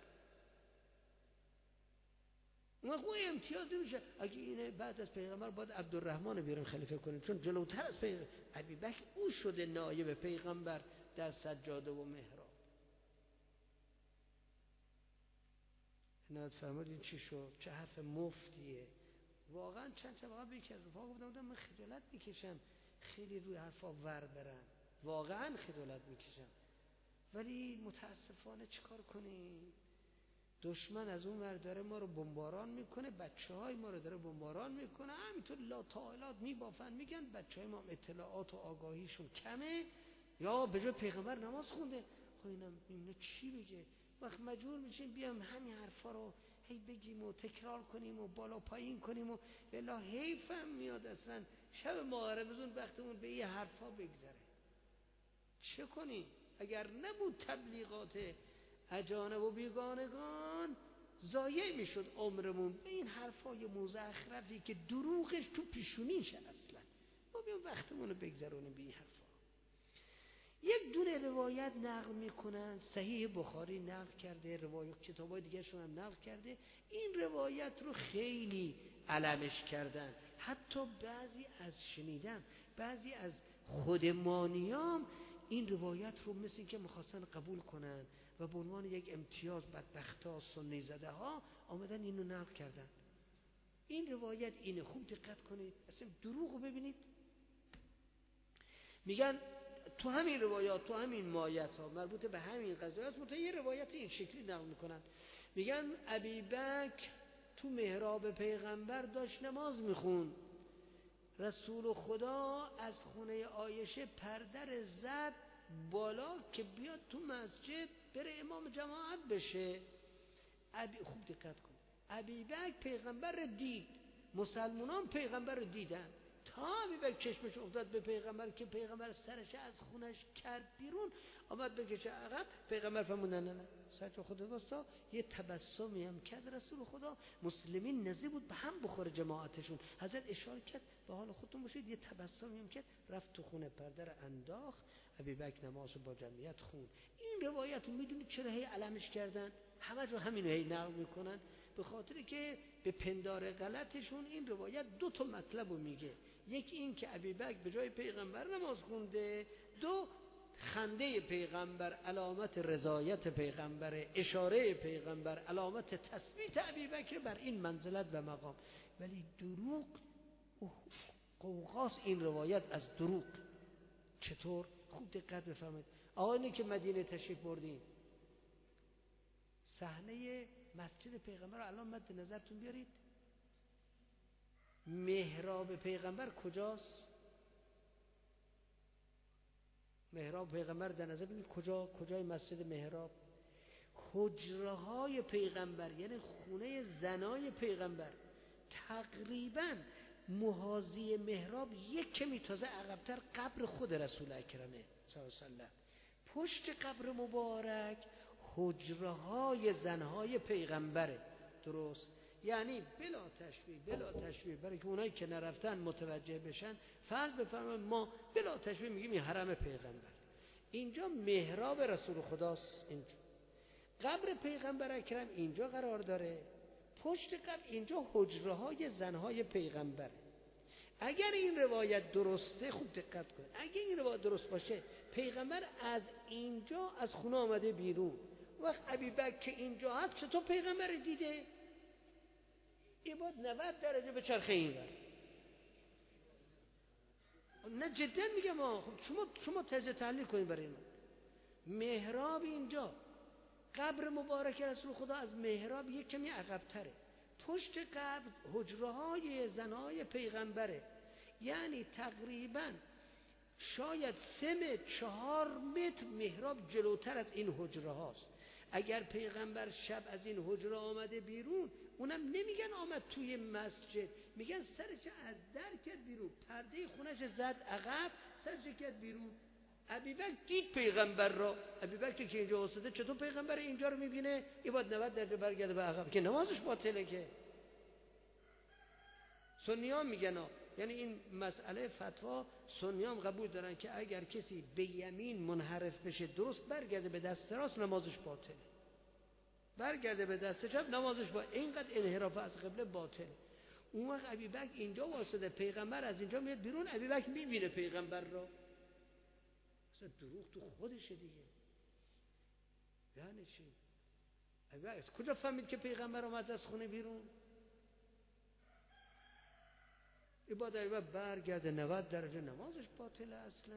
اون خوی امتیاز نمیشه اگه اینه بعد از پیغمبر باید عبدالرحمن بیرون خلیفه کنیم، چون جلوتر از پیغمبر. ابیبکر او شده نایب پیغمبر در سجاده و محراب. عنایت فرمودین چی شد؟ چه حرف مفتیه. واقعا چند چند وقت بیکی از رفاق بودم بودم من خجالت میکشم خیلی روی حرفا ور برم، واقعا خجالت میکشم، ولی متاسفانه چیکار کنیم؟ دشمن از اون ور داره ما رو بمباران میکنه، بچه های ما رو داره بمباران میکنه، همینطور لا طائلات میبافن میگن بچه های ما اطلاعات و آگاهیشون کمه یا به جای پیغمبر نماز خونده. خب اینم اینو چی بگه؟ وقت مجبور میشیم بیام همین حرفا رو هی بگیم و تکرار کنیم و بالا پایین کنیم و بلا حیفم میاد اصلا شب معارفه وقتمون به این حرفا بگذره. چه کنیم؟ اگر نبود تبلیغات اجانب و بیگانگان ضایع میشد عمرمون به این حرفای مزخرفی که دروغش تو پیشونیشه. اصلا ما بیام وقتمون رو بگذرونیم به این حرفا. یک دونه روایت نقل میکنن، صحیح بخاری نقل کرده، روایت کتابای دیگه شون هم نقل کرده. این روایت رو خیلی علمش کردن، حتی بعضی از شنیدم بعضی از خودمانیام این روایت رو مثل این که میخواستن قبول کنن و به عنوان یک امتیاز بدبختا سنی زده ها آمدن اینو نقل کردن. این روایت اینه، خوب دقت کنید، اصلا دروغ رو ببینید. میگن تو همین روایات تو همین مایت ها مربوط به همین قضیه است، متأ یه روایت این شکلی نقل میکنن. میگن ابیبکر تو محراب پیغمبر داشت نماز میخون، رسول خدا از خونه عایشه پرده زد بالا که بیاد تو مسجد بره امام جماعت بشه. ابی خوب دقت کن، ابیبکر پیغمبر دید، مسلمانان پیغمبر رو دیدن، تا ابیبکر چشمش افتاد به پیغمبر که پیغمبر سرش از خونش کرد بیرون آمد بکشه عقب، پیغمبر فرمودن نه نه سرچ خود واستا. یه تبسمی هم کرد رسول خدا، مسلمین نزدیک بود به هم بخوره جماعتشون، حضرت اشاره کرد به حال خودتون باشید، یه تبسمی هم کرد، رفت تو خونه پرده رو انداخت، ابیبکر نمازو با جمعیت خون. این روایت میدونید چرا هی علمش کردن؟ همه جو همینو هی نقل میکنن به خاطر که به پندار غلطشون این روایت دو تا مطلب رو میگه. یکی این که ابیبکر به جای پیغمبر نماز خونده، دو خنده پیغمبر علامت رضایت پیغمبر، اشاره پیغمبر علامت تثبیت ابیبکر بر این منزلت و مقام. ولی دروغ قوقاست این روایت از دروغ. چطور؟ خوب دقت بفرمایید. آقایانی که مدینه تشریف بردین، صحنه مسجد پیغمبر رو الان مد نظرتون بیارید. محراب پیغمبر کجاست؟ محراب پیغمبر در نظر ببینید کجا، کجای مسجد محراب؟ حجره های پیغمبر، یعنی خونه زنای پیغمبر تقریبا محاذی محراب یک کمی تازه عقب‌تر قبر خود رسول اکرمه صلی الله علیه و سلم. پشت قبر مبارک حجره های زنهای پیغمبره. درست؟ یعنی بلا تشبیه بلا تشبیه برای که اونایی که نرفتن متوجه بشن، فرض بفرمایید ما بلا تشبیه میگیم این حرم پیغمبر، اینجا محراب رسول خداست، اینجا قبر پیغمبر اکرم اینجا قرار داره، پشت قبر اینجا حجره های زنهای پیغمبره. اگر این روایت درسته، خوب دقت کنید، اگر این روایت درست باشه پیغمبر از اینجا از خونه آمده بیرون، وقت ابیبکر که اینجا هست چطور پیغمبر دیده؟ این باید نود درجه به چرخه این ور. نه جدا میگم آه. خب شما شما تجزیه تحلیل کنید برای من. محراب اینجا، قبر مبارک رسول خدا از محراب یک کمی عقب‌تره، پشت قبر حجره های زنهای پیغمبره، یعنی تقریبا شاید سه متر چهار متر محراب جلوتر از این حجره هاست. اگر پیغمبر شب از این حجره آمده بیرون، اونم نمیگن آمد توی مسجد، میگن سرش از در کرد بیرون، پرده خونش زد عقب، سرش کرد بیرون. ابیبکر دید پیغمبر را، ابیبکر که اینجا واسطه چطور پیغمبر اینجا رو میبینه؟ این باید نود درجه برگرده به عقب که نمازش باطله که. سنی ها میگن ها. یعنی این مسئله فتوا سنی هم قبول دارن که اگر کسی به یمین منحرف بشه درست برگرده به دست راست نمازش باطله، برگرده به دست چپ نمازش با اینقدر انحراف از قبله باطله. اون وقت ابوبکر اینجا واسطه پیغمبر از اینجا میاد بیرون، ابوبکر میبینه پیغمبر را، اصلا دروغ تو خودشه دیگه. یعنی چی؟ ابوبکر کجا فهمید که پیغمبر اومد از خونه بیرون؟ این بعد ابوبکر برگرده نود درجه نمازش باطله. اصلا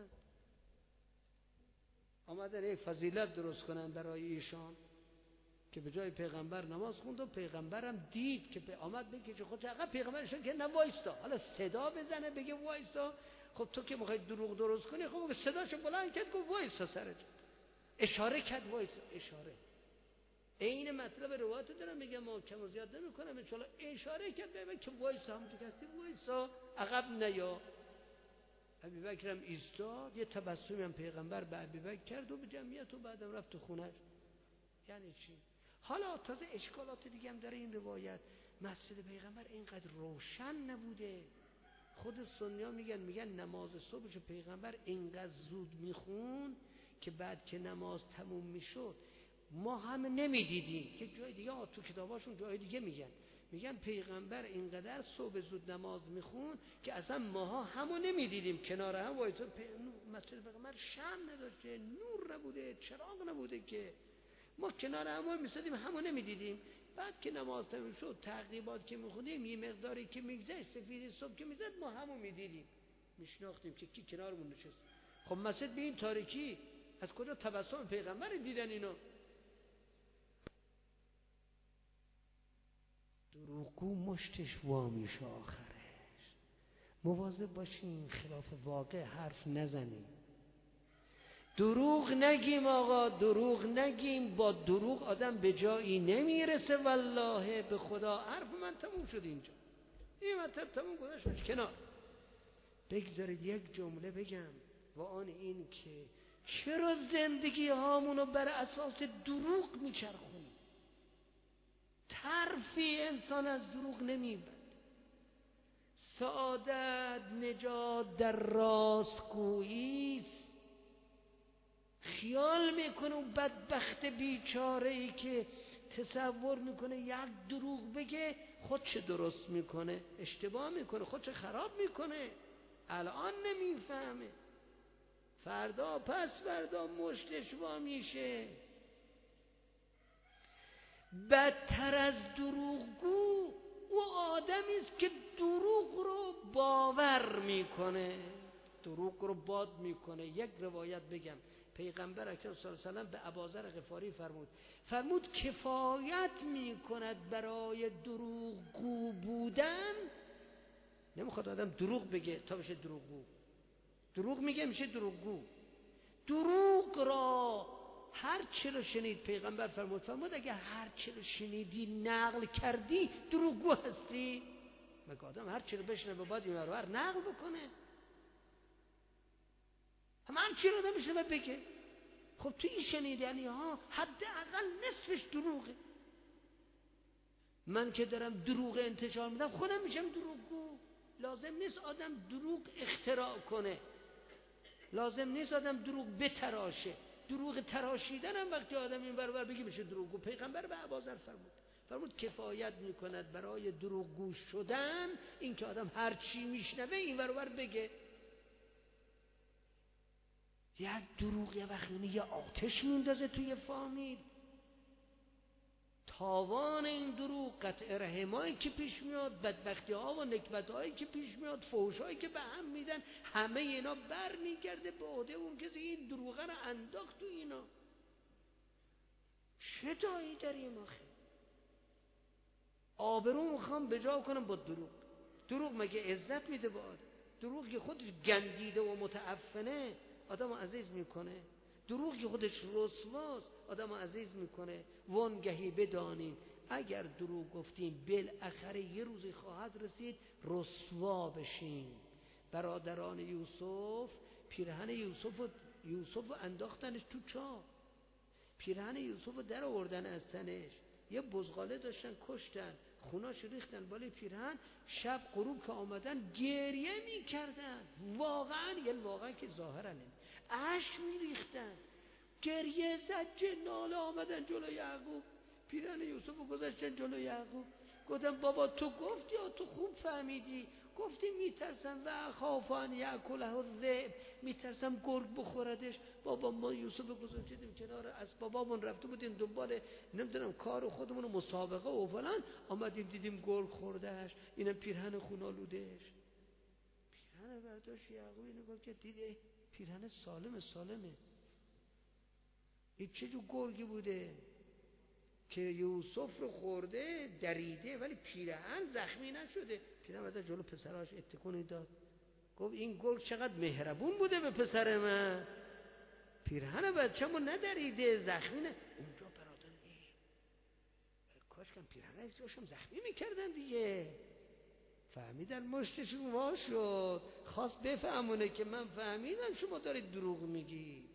آمدن یک فضیلت درست کنن برای ایشان که به جای پیغمبر نماز خوند و پیغمبرم دید که آمد بکشه خودش عقب، پیغمبرشون که نه وایستا، حالا صدا بزنه بگه وایستا. خب تو که میخوای دروغ درست کنی، خب صداشو بلند کرد گفت وایستا سرت، اشاره کرد وایستا، اشاره. این مطلب روایت دارم میگم، ما کم و زیاد نمیکنم، ان شاء الله اشاره کرد ببین که وایسا، همونطور که هستی وایسا، عقب نیا. ابوبکر هم ایستاد، یه تبسمی هم پیغمبر به ابوبکر کرد و به جمعیت و بعدم رفت تو خونه‌اش. یعنی چی؟ حالا تازه اشکالات دیگه هم داره این روایت. مسجد پیغمبر اینقدر روشن نبوده. خود سنی‌ها میگن میگن نماز صبحش پیغمبر اینقدر زود میخون که بعد که نماز تموم میشد ما هم نمیدیدیم. یک جای دیگه تو کتاباشون جای دیگه میگن میگن پیغمبر اینقدر صبح زود نماز میخون که اصلا ماها همو نمیدیدیم، کنار هم وایسا. مسجد پیغمبر شمع نداشته، نور نبوده، چراغ نبوده، که ما کنار هم میسادیم همو نمیدیدیم. بعد که نماز تموم شد تعقیبات که میخونیم یه مقداری که میگذشت سفید صبح که میزد ما همو میدیدیم، میشناختیم که کی کنارمون نشست. خب مسجد به این تاریکی از کجا تبسم پیغمبر دیدن اینا؟ دروغگو مشتش وامیشه آخرش. مواظب باشین خلاف واقع حرف نزنیم. دروغ نگیم آقا، دروغ نگیم. با دروغ آدم به جایی نمیرسه. والله به خدا حرف من تموم شد اینجا، این مطلب تموم گذاشت کنار. بگذارید یک جمله بگم و آن این که چرا زندگی هامونو بر اساس دروغ میچرخونیم؟ طرفی انسان از دروغ نمیبند. سعادت نجات در راستگویی است. خیال میکنه اون بدبخت بیچاره ای که تصور میکنه یک دروغ بگه خودش درست میکنه، اشتباه میکنه، خودش خراب میکنه. الان نمیفهمه، فردا پس فردا مشتش وا میشه. بدتر از دروغگو او آدمی است که دروغ رو باور میکنه، دروغ رو باد میکنه. یک روایت بگم، پیغمبر اکرم صلی الله علیه و سلم به ابوذر غفاری فرمود فرمود کفایت میکند برای دروغگو بودن. نمیخواد آدم دروغ بگه تا بشه دروغگو. دروغ میگه میشه دروغگو. دروغ را هر چی رو شنید، پیغمبر فرمود فرمود اگه هر چی رو شنیدی نقل کردی دروغگو هستی. مگه آدم هر چی رو بشنه به بعد این ور نقل بکنه؟ هم هر چی رو آدم بشنه بگه. خب تو این شنیدنی ها حداقل نصفش دروغه. من که دارم دروغ انتشار میدم خودم میشم دروغگو. لازم نیست آدم دروغ اختراع کنه، لازم نیست آدم دروغ بتراشه. دروغ تراشیدن هم وقتی آدم این ور ور بگی میشه دروغگو. پیغمبر به ابوذر فرمود فرمود کفایت میکند برای دروغگو شدن این که آدم هر چی میشنوه این ور ور بگه. یه دروغ یه وقت یه آتش میندازه توی فامیل. تاوان این دروغ قطع رحمایی که پیش میاد، بدبختی ها و نکبت هایی که پیش میاد، فحش هایی که به هم میدن، همه اینا بر میگرده به عهده اون کسی این دروغه رو انداخت تو اینا. چه دایی داریم آخه؟ آبرو میخوام به جا کنم با دروغ. دروغ مگه عزت میده به آدم؟ دروغ که خودش گندیده و متعفنه آدم عزیز میکنه. دروغ که خودش رسواست آدم عزیز میکنه. وانگهی بدانیم اگر دروغ گفتیم بالاخره یه روزی خواهد رسید رسوا بشیم. برادران یوسف پیرهن یوسف و یوسف انداختنش تو چاه، پیرهن یوسف در آوردن از تنش، یه بزغاله داشتن کشتن. خوناش ریختن بالای پیرهن، شب غروب که آمدن گریه میکردن، واقعا یعنی واقعا که ظاهرا اشک میریختن، گریه زجه ناله. آمدن جلوی یعقوب، پیرهن یوسف رو گذاشتن جلوی یعقوب، گفتن بابا تو گفتی یا تو خوب فهمیدی؟ گفتی میترسم و خافان یاکله الذئب، میترسم گرگ بخوردش. بابا ما یوسف گذاشتیم کنار، از بابامون رفته بودیم دنبال نمیدونم کار خودمون و مسابقه و فلان، آمدیم دیدیم گرگ خوردهش، اینم پیرهن خونالودش. پیرهن برداشت یعقوب، اینو گفت که دیده پیرهن سالم سالمه، این چه جو گرگی بوده که یوسف رو خورده دریده ولی پیرهن زخمی نشده. پیرهن بعد جلو پسراش اتکونی داد، گفت این گرگ چقدر مهربون بوده به پسر من، پیرهن بچه‌مو ندریده زخمی نه. اونجا برادر ای کاش کم پیرهن ایشون زخمی میکردن دیگه. فهمیدن مشتشون وا شد، خواست بفهمونه که من فهمیدم شما دارید دروغ میگید.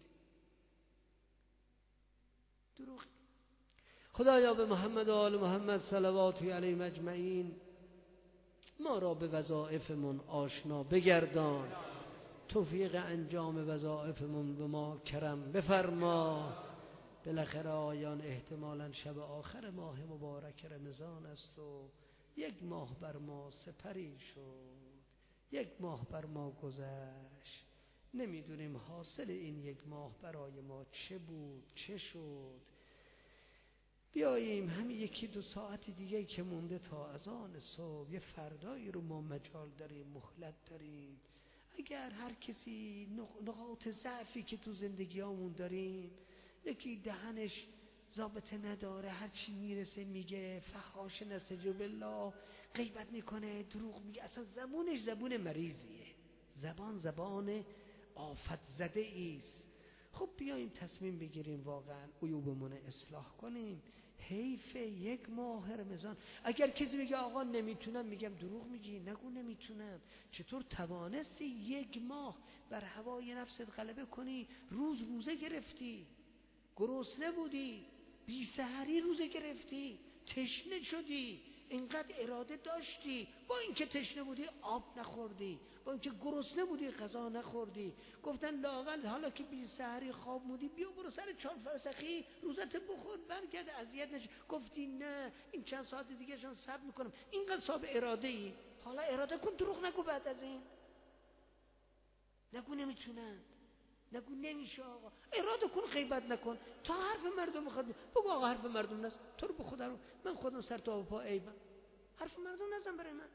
دروغ. خدایا به محمد و آل محمد صلوات علیهم اجمعین ما را به وظایفمون آشنا بگردان، توفیق انجام وظایفمون به ما کرم بفرما. بالاخره آیان احتمالاً شب آخر ماه مبارک رمضان است و یک ماه بر ما سپری شد، یک ماه بر ما گذشت، نمیدونیم حاصل این یک ماه برای ما چه بود چه شد. بیاییم همین یکی دو ساعت دیگه که مونده تا اذان صبح، یه فردایی رو ما مجال داریم، مهلت داریم. اگر هر کسی نقاط ضعفی که تو زندگیامون داریم، یکی دهنش ضابطه نداره، هر چی میرسه میگه، فحاش نستجیب بالله، غیبت میکنه، دروغ میگه، اصلا زبونش زبون مریضیه، زبان زبان آفت زده ایست. خب بیاییم تصمیم بگیریم واقعا عیوبمون اصلاح کنیم. حیف یک ماه رمضان. اگر کسی میگه آقا نمیتونم، میگم دروغ میگی، نگو نمیتونم. چطور توانستی یک ماه بر هوای نفست غلبه کنی؟ روز روزه گرفتی، گرسنه بودی، بی سحری روزه گرفتی، تشنه شدی، اینقدر اراده داشتی، با اینکه تشنه بودی آب نخوردی، با اینکه گرسنه بودی غذا نخوردی. گفتن لااقل حالا که بی سحری خواب بودی بیا برو سر چهار فرسخی روزت بخور برگرد اذیت نشی. گفتی نه این چند ساعت دیگه شان صبر میکنم. اینقدر صاحب اراده ای، حالا اراده کن، دروغ نگو بعد از این، نگو نمیتونم، نگو نمیشه آقا، اراده کن، غیبت نکن. تا حرف مردم بخواد بگو آقا حرف مردم نست، تو رو به خدا رو من خودم سر تا پا عیبم، حرف مردم نزن برای من.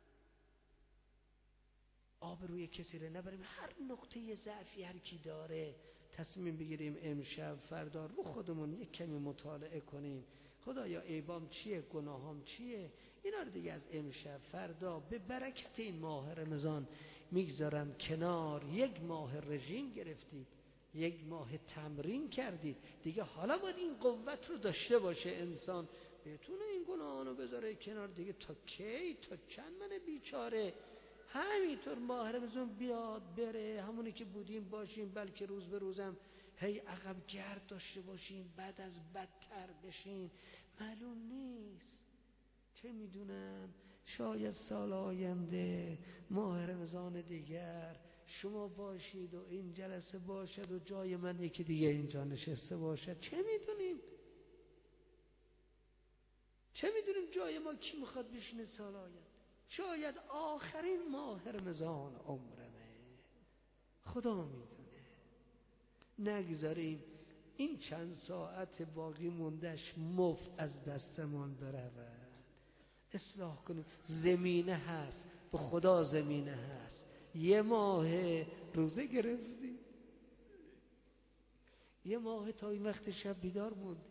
آب روی کسی رو نبریم. هر نقطه ضعفی هر کی داره تصمیم بگیریم امشب فردا رو خودمون یک کمی مطالعه کنیم. خدایا عیبام چیه، گناهام چیه، اینا رو دیگه از امشب فردا به برکت این ماه رمضان میگذارم کنار. یک ماه رژیم گرفتید، یک ماه تمرین کردید دیگه، حالا باید این قوت رو داشته باشه انسان بتونه این گناهانو بذاره کنار دیگه. تا کی؟ تا چند من بیچاره همینطور ماه رمضان بیاد بره، همونی که بودیم باشیم، بلکه روز به روزم هی عقب گرد داشته باشیم، بعد از بدتر بشیم، معلوم نیست. چه میدونم شاید سال آینده ماه رمضان دیگر شما باشید و این جلسه باشد و جای من یکی دیگه اینجا نشسته باشد. چه میدونیم چه میدونیم جای ما کی میخواد بشینه سال آینده. شاید آخرین ماه رمضان عمرمه، خدا میدونه. نگذاریم این چند ساعت باقی موندش مفت از دستمان برود. اصلاح کنیم. زمینه هست، به خدا زمینه هست. یه ماه روزه گرفتیم، یه ماه تا این وقت شب بیدار موندیم،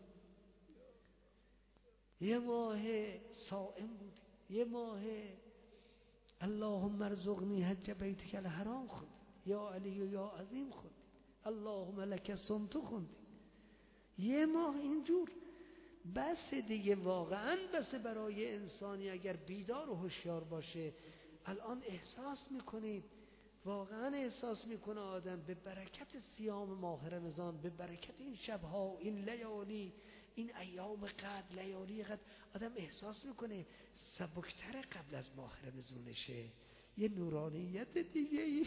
یه ماه صائم بودیم، یه ماه اللهم ارزقنی حج بیتک الحرام خوندیم، یا علی و یا عظیم خوندیم، اللهم لک صمت خوندیم. یه ماه اینجور بس دیگه، واقعا بس برای انسانی اگر بیدار و هوشیار باشه. الان احساس میکنید، واقعا احساس میکنه آدم به برکت صیام ماه رمضان، به برکت این شبها، این لیالی، این ایام قدر، لیالی قدر، آدم احساس میکنه سبکتر قبل از ماه رمضونشه، یه نورانیت دیگه ای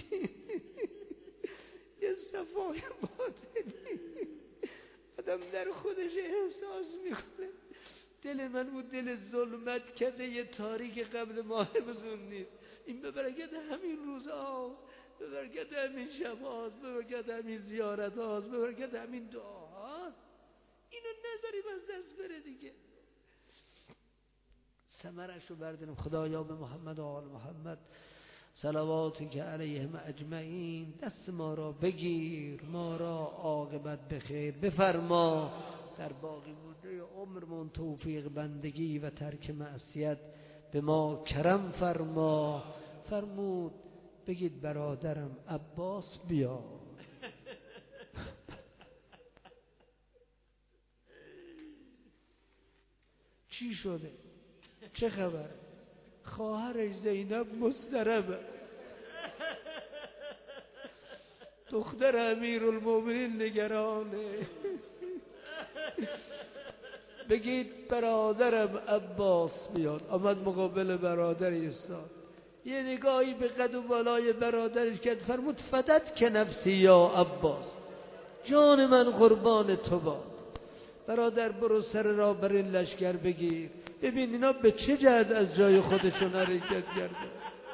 یه صفای باطنی آدم در خودش احساس میکنه. دل من بود دل ظلمت کده، یه تاریک قبل ماه رمضون نیست. این به برکت همین روزهاست، به برکت همین شبهاست، به برکت همین زیارتهاست، به برکت همین دعاهاست. اینو نذاریم از دست بره دیگه. ثمرش رو برداریم. خدایا به محمد و آل محمد صلواتی که علیهم اجمعین دست ما را بگیر، ما را عاقبت بخیر بفرما، در باقی مونده عمرمون توفیق بندگی و ترک معصیت به ما کرم فرما. فرمود بگید برادرم عباس بیا. چی شده؟ چه خبره؟ خواهرش زینب مضطربه، دختر امیرالمومنین نگرانه. بگید برادرم عباس بیاد. آمد مقابل برادر ایستاد، یه نگاهی به قد و بالای برادرش کرد، فرمود فدت که نفسی یا عباس، جان من قربان تو باد. برادر برو سر را بر این لشکر بگیر، ببین اینا به چه جهت از جای خودشون حرکت کرده.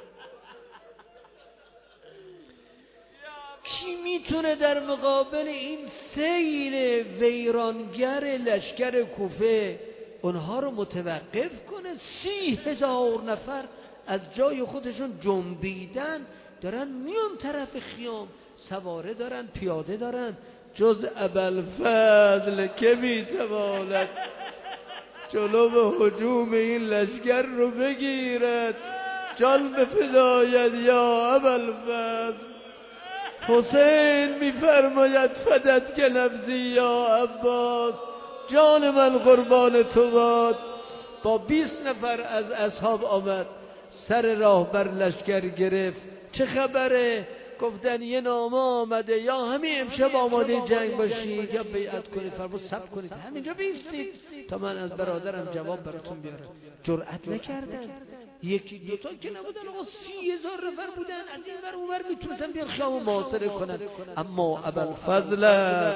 کی میتونه در مقابل این سیل ویرانگر لشکر کوفه اونها رو متوقف کنه؟ سی هزار نفر از جای خودشون جنبیدن، دارن میان طرف خیام، سواره دارن، پیاده دارن، جز ابوالفضل که میتواند جلو به هجوم این لشکر رو بگیرد. جان به فدایت یا ابوالفضل. حسین میفرماید فدت که نفسی یا عباس، جان من قربان تو باد. با بیست نفر از اصحاب آمد، سر راه بر لشکر گرفت. چه خبره؟ گفتن یه نامه آمده، یا همین امشب آماده جنگ باشید یا بیعت کنید. فرمود صبر کنید، همینجا بیستید تا من از برادرم جواب براتون بیارم. جرأت نکردن، یکی دوتا که نبودن، آقا سی هزار نفر بودن، از این ور اون ور میتونستن بیان خیام محاصره کنن. اما ابوالفضل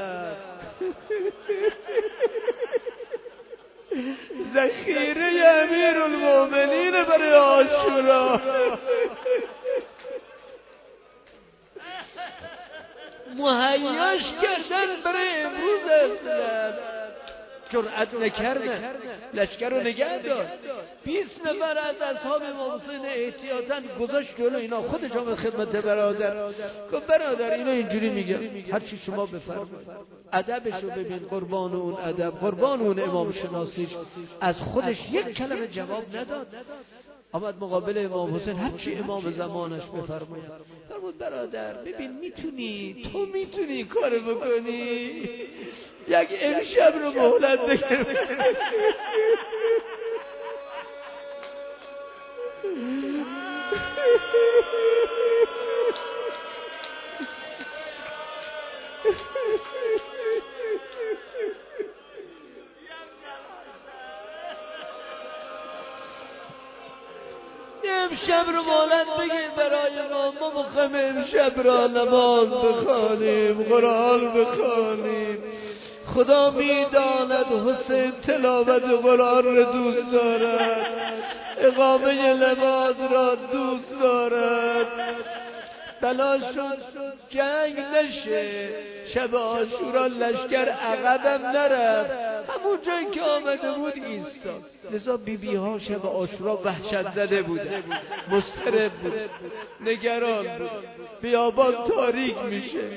ذخیره امیرالمومنین برای عاشورا مهیاش کردن برای امروز اصلا. جرأت نکردن، لشکر رو نگه داشت. بیست نفر از اصحاب امام حسین احتیاطاً گذاشت جلو اینا، خودش آمد خدمت برادر. گفت برادر اینا اینجوری میگن، هر چی شما بفرمایید. ادبش رو ببین، قربان اون ادب، قربان اون امام شناسیش. از خودش یک کلمه جواب نداد. آمد مقابل امام حسین، هر چی امام زمانش بفرماید. فرمود برادر ببین، میتونی تو میتونی کار بکنی، یک امشب رو مهلت بگیر. امشب رو مهلت بگیر برای ما، ما میخوایم امشب را نماز بخوانیم، قرآن بخوانیم. خدا میداند حسین تلاوت قرآن را دوست دارد، اقامه نماز را دوست دارد. بلا شد جنگ نشه، شب عاشورا لشکر عقبم نرفت، همون جایی که آمده بود ایستاد. لذا بی بی ها شب عاشورا وحشت زده بودن، مضطرب بود، نگران بود. بیابان تاریک میشه،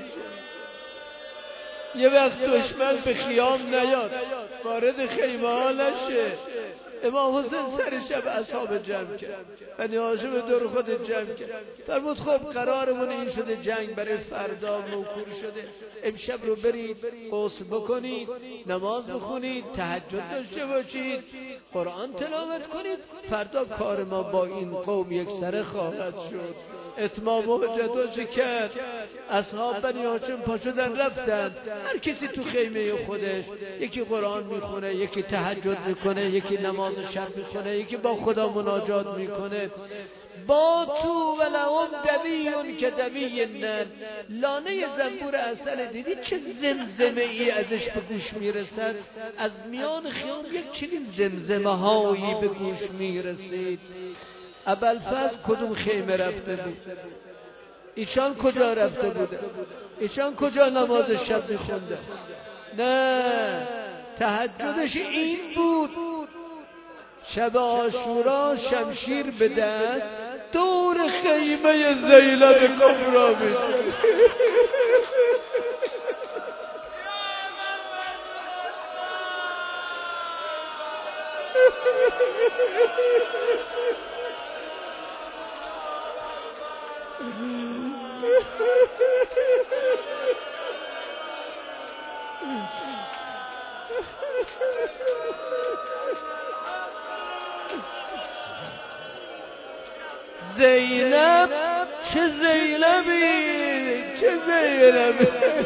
یه وقت دشمن به خیام نیاد، وارد خیمه ها نشه. امام حسین سر شب اصحاب جمع کرد، بنی هاشم دور خود جمع کرد. فرمود خب قرارمون این شده، جنگ برای فردا موکول شده، امشب رو برید غسل بکنید، نماز بخونید، تهجد داشته باشید، قرآن تلاوت کنید، فردا کار ما با این قوم یک سره خواهد شد. اتمام حجتش کرد. اصحاب بنی هاشم پا شدن رفتن، هر کسی تو خیمه خودش، یکی قرآن میخونه، یکی تهجد میکنه، یکی نماز شب میخونه، یکی با خدا مناجات میکنه. با تو و لهم دویون که دوی النمل. لانه زنبور عسل دیدی چه زمزمه ای ازش به گوش میرسد؟ از میان خیام یک چنین زمزمه هایی به گوش میرسید. ابوالفضل کدوم خیمه رفته بود؟ ایشان کجا رفته بوده؟ ایشان کجا نماز شب میخونده؟ نه، تهجدش این بود. شب عاشورا شمشیر به دست دور خیمه زینب کبرا میشه. زینب چه زینبی، چه زینبی.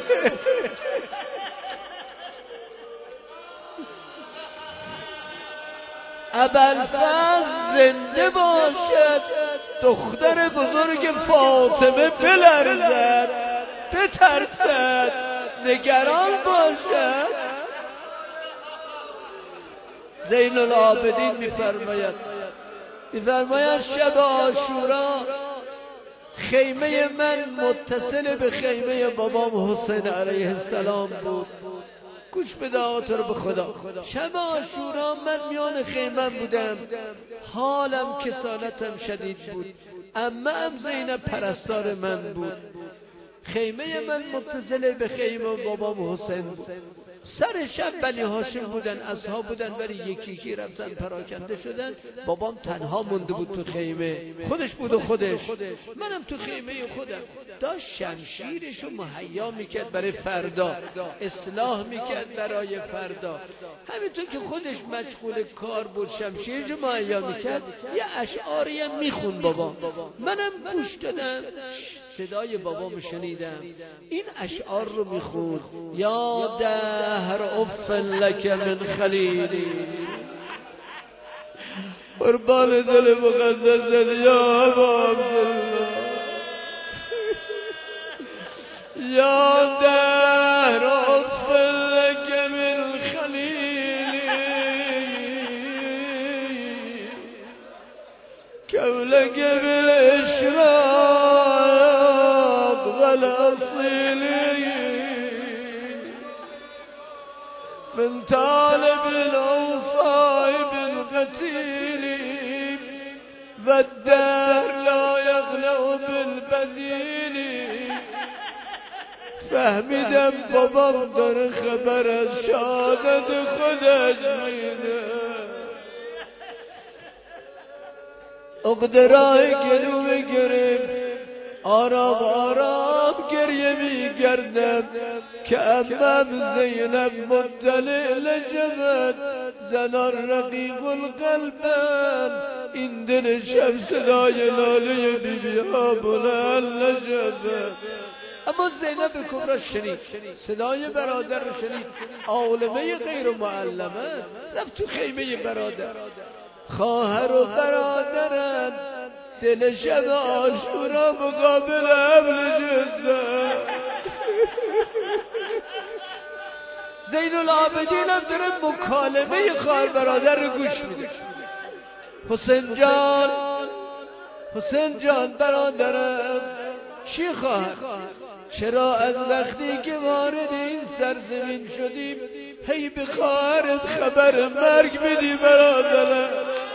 ابوالفضل زنده باشد، دختر بزرگ فاطمه بلرزد، بترسد، نگران باشد. زین العابدین میفرماید میفرماید شب عاشورا خیمه من متصل به خیمه بابام حسین علیه السلام بود. گوش بده آتر به خدا. شب عاشورا من میان خیمه بودم، حالم کسالتم شدید بود. عمه‌ام زینب پرستار من بود. خیمه من متصل به خیمه بابام حسین بود. سر شب بنی هاشم بودن، اصحاب بودن، ولی یکی یکی رفتن پراکنده شدن. بابام تنها مونده بود تو خیمه، خودش بود و خودش. منم تو خیمه خودم داشت شمشیرشو مهیا میکرد برای فردا، اصلاح میکرد برای فردا. همینطور که خودش مشغول کار بود شمشیرشو مهیا میکرد، یه اشعاری هم میخون بابام. منم گوش دادم، صدای بابامو شنیدم، این اشعار رو میخوند: یا دهر اف لک من خلیلی، قربان دل مقدست یا ابا عبدالله، یا دهر اف لک من خلیلی، کولک بالاشراق والاصیلی، من طالب الاوصائب القتيل، والدهر لا يغلو بالبديل. فهمیدم بابام داره خبر از شهادت خودش میده. اقدرای گلو گرفت، آرام آرام گریه میگردم که امم زینب مطلع لجبت، زنان رقیق القلبن، این دل شب صدای ناله بیبی ها بلند لجبت. اما زینب کبرا شنید، صدای برادر رو شنید، عالمه غیر معلمه، رفت تو خیمه برادر. خواهر و برادرن دل شب عاشورا مقابل حمل جزدن. زین العابدین هم داره مکالمه خواهر برادر رو گوش میده. حسین جان، حسین جان برادرم، چی خواهر؟ چرا از وقتی که وارد این سرزمین شدیم هی به خواهرت خبر مرگ میدی برادرم؟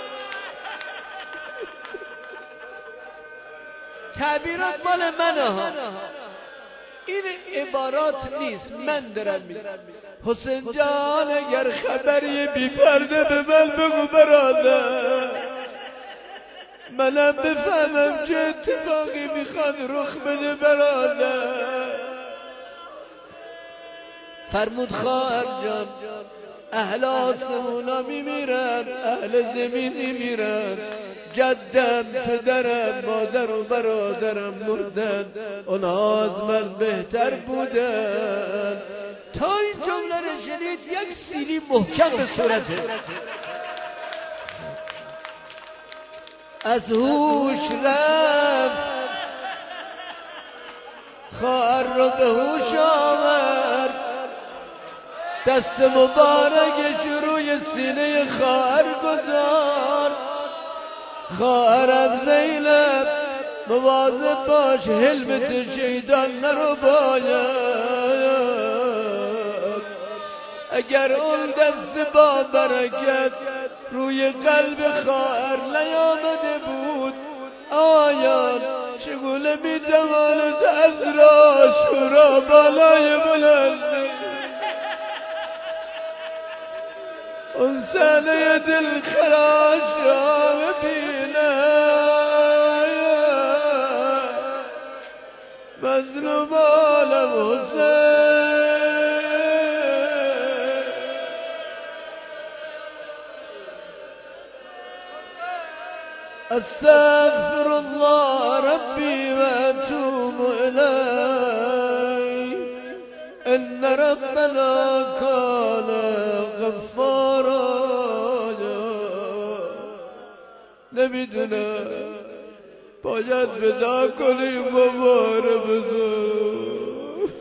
تعبیرات مال منه ها، این عبارات نیست، من دارم میگم. حسین جان اگر خبری بی پرده به من بگو برادر، منم بفهمم چه اتفاقی میخواد رخ بده برادر. فرمود خواهر جان اهل آسمونا میمیرن، اهل زمین میمیرن، جدم پدرم مادر و برادرم مردن، اونا از من بهتر بودن. تا این جمله رو شنید یک سیلی محکم به صورته، از هوش رفت، خواهر رو به هوش آورد، دست مبارکش روی سینه خواهر گذار. خواهرم زینب مواظب باش حلمت شیطان نرو باید، اگر اون دست با برکت روی قلب خواهر نیامده بود آیا چگونه میتواند از راه شورا بالای بلند اون صحنه دلخراش را ببینه؟ مظلوم عالم حسین استغفر الله ربي واتوب اليه ان ربنا كان غفارا. نمیدونم باید ودا کنیم بابا رو بزرگ.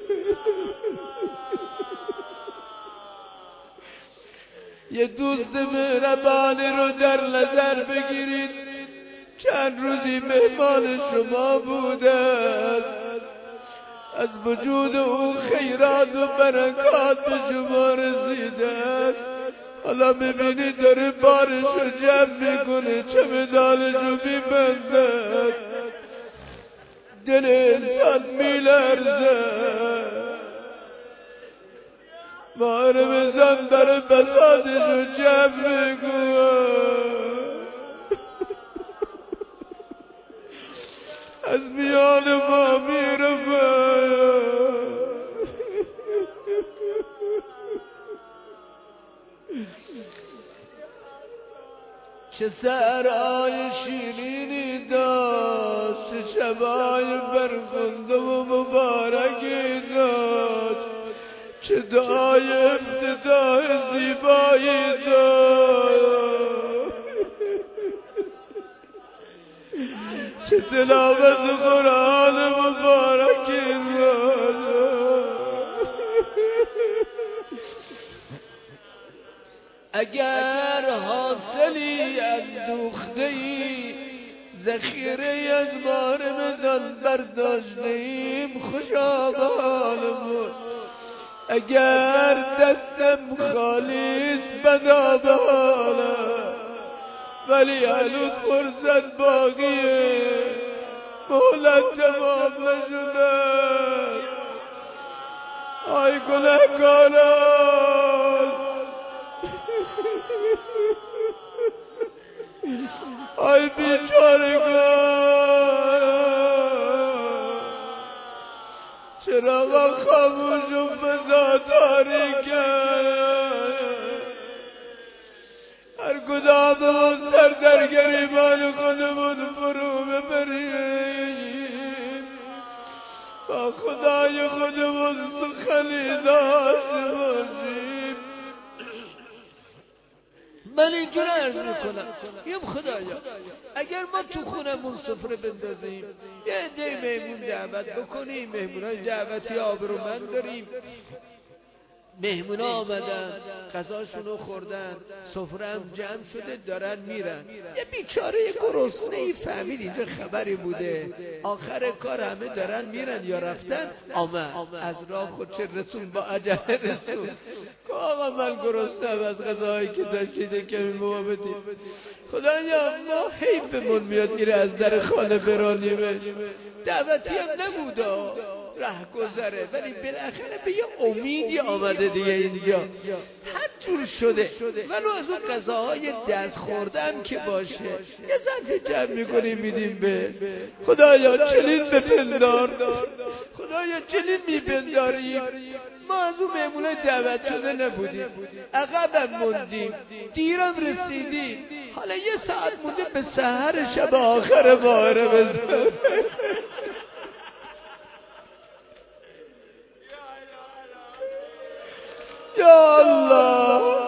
یه دوست مهربانی رو در نظر بگیرید، چند روزی مهمان شما بوده، از وجود او خیرات و برکات به شما رسیده، حالا میبینی داره بارش رو جمع میکنه، چمدانش رو میبنده، دل انسان میلرزه. محرم زن داره بساطش رو جمع میکنه، از میان ما میرفه. چه سحرهای شیرینی داشت، چه شبهای فرخنده و مبارکی داشت، چه دعای افتتاح زیبایی داشت، چه تلاوت قرآن مبارکی داشت. اگر حاصلی اندوخته‌ای ذخیره از بار مزان برداشتیم خوشا به حالمون، اگر دستم خالیست بدا به حالم، ولی هنوز فرصت باقیه، مهلت تمام نشده. آی گنهکاران، آی بیچارگان، چراغا خاموش و فضا تاریکه، هر کداممون سر در گریبان خودمون فرو ببریم، با خدای خودمون سخنی داشته باشیم. من اینجور عرض میکنم یم خدایا اگر ما تو خونمون سفره بندازیم، یه عده مهمون دعوت بکنیم، مهمونای دعوتی آبرومند داریم، مهمونا آمدن غذاشونو خوردن، سفره هم جمع شده دارن میرن، یه بیچاره گرسنه ای فهمید اینجا خبری بوده، آخر کار همه دارن میرن یا رفتن، آمد از راه خودش رسون با عجله رسون که آقا من گرسنه‌ام از غذاهایی که داشتیده کمی ما بدیم. خدایا ما حیفمون میاد میره از در خانه برانیمش، دعوتی هم نبوده ره گذره، ولی بالاخره به یه امیدی آمده دیگه اینجا. حتی جور شده، ولو از اون غذاهای دست خوردم که باشه یه ظرفی جمع میکنیم میدیم به خدایا. چنین بپندار خدایا، چنین میپنداریم. ما از اون مهمونه دعوت شده نبودیم، عقبم موندیم، دیرم رسیدیم، حالا یه ساعت مونده به سحر شب آخر ماه رمضان. یا الله،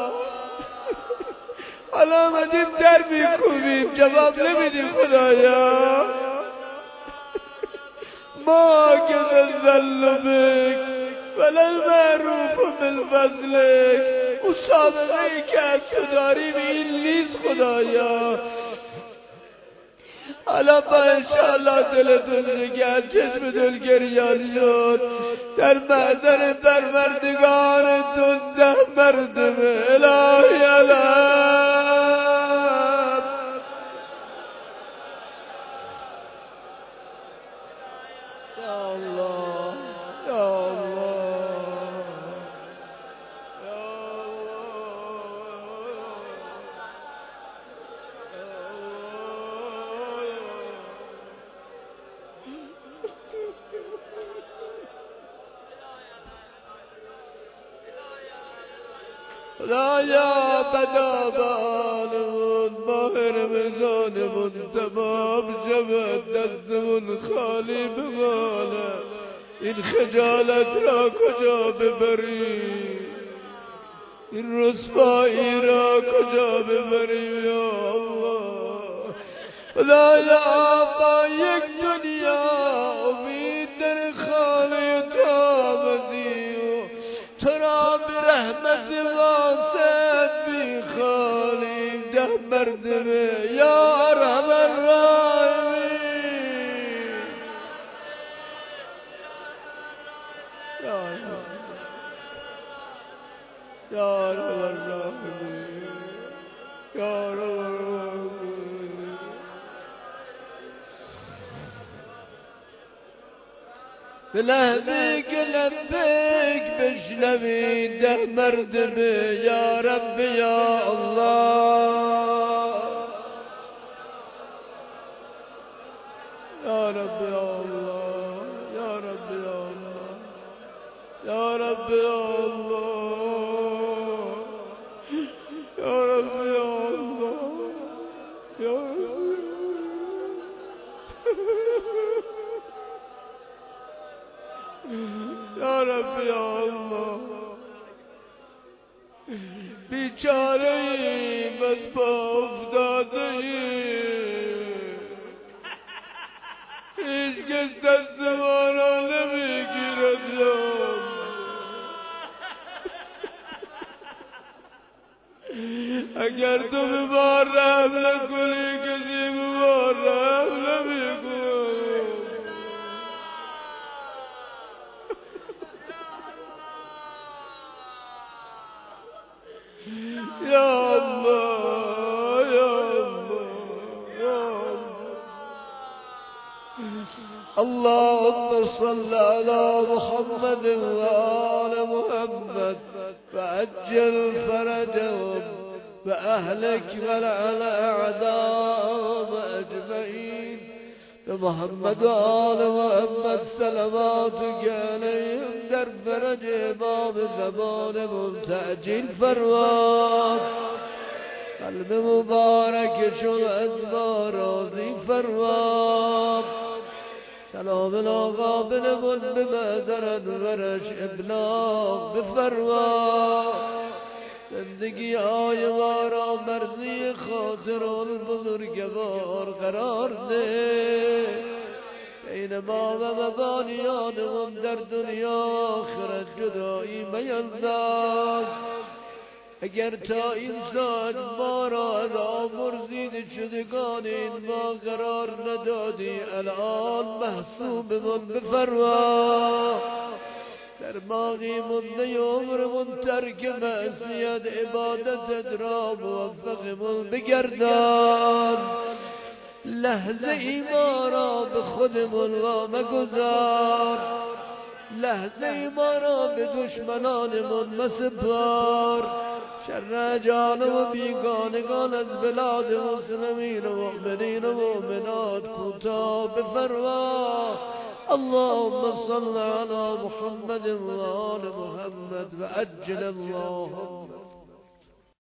حالا آمدیم در میکوبیم جواب نمیدیم خدایا. ما که نزل بک ولی معروف بالفضلک، اون سابقه ای که از تو داریم این نیست خدایا. حالا با انشاءالله دلتون جگر چشم دل گریان شد، در محضر پروردگارتون ده مردم الهی علم. یا الله یا الله یا خدایا بدا بالمون ماه رمضانمون تمام شود، دستمون خالی بمانه، این خجالت را کجا ببریم، این رسوایی را کجا ببریم یا الله. خدایا با یک دنیا امید در خانه تو آمدیم، تو را به رحمت واسعت میخوانیم، ده مردمه یا ارحم الراحمین. یا ارحم الراحمین یا ارحم الراحمین. به لحظه که لبیک بشنوی ده مردمه یا رب یا الله یا رب یا الله یا رب یا الله یا رب یا الله یا رب یا الله یا یا رب یا الله. بیچاره ایم از پا افتاده ایم، هیچ کس دست ما را نمیگیرد. اگر تو به ما رحم نکنی کسی به ما رحم نمی‌کند. یا الله یا الله یا الله. اللهم صل على محمد وآل محمد وعجل فرجهم وأهلك ولعن أعداءهم أجمعين. محمد وآل محمد صلواتك عليهم در فرج امام زمانمون تعجیل فرما، قلب مبارکشون از ما راضی فرما. سلام القابلمون به معذرت ورش ابلاغ بفرما. زندگی های ما را مرضی خاطر البزرگوار قرار ده. بین ما و مبانیانمون در دنیا آخرت جدایی مینداز. اگر تا این ساعت ما را از آمرزید شدگان این ما قرار ندادی، الان محسوبمون بفرما. در باقی مدت عمرمون ترک معصیت عبادتت را موفقمون بگردان. لحظه ای ما را به خودمون وا مگذار، لحظه ای ما را به دشمنانمون مسپار. شر اجانب و بیگانگان از بلاد مسلمین و مؤمنین و مؤمنات کوتاه بفرما. اللهم صل على محمد و آل محمد و عجل اللهم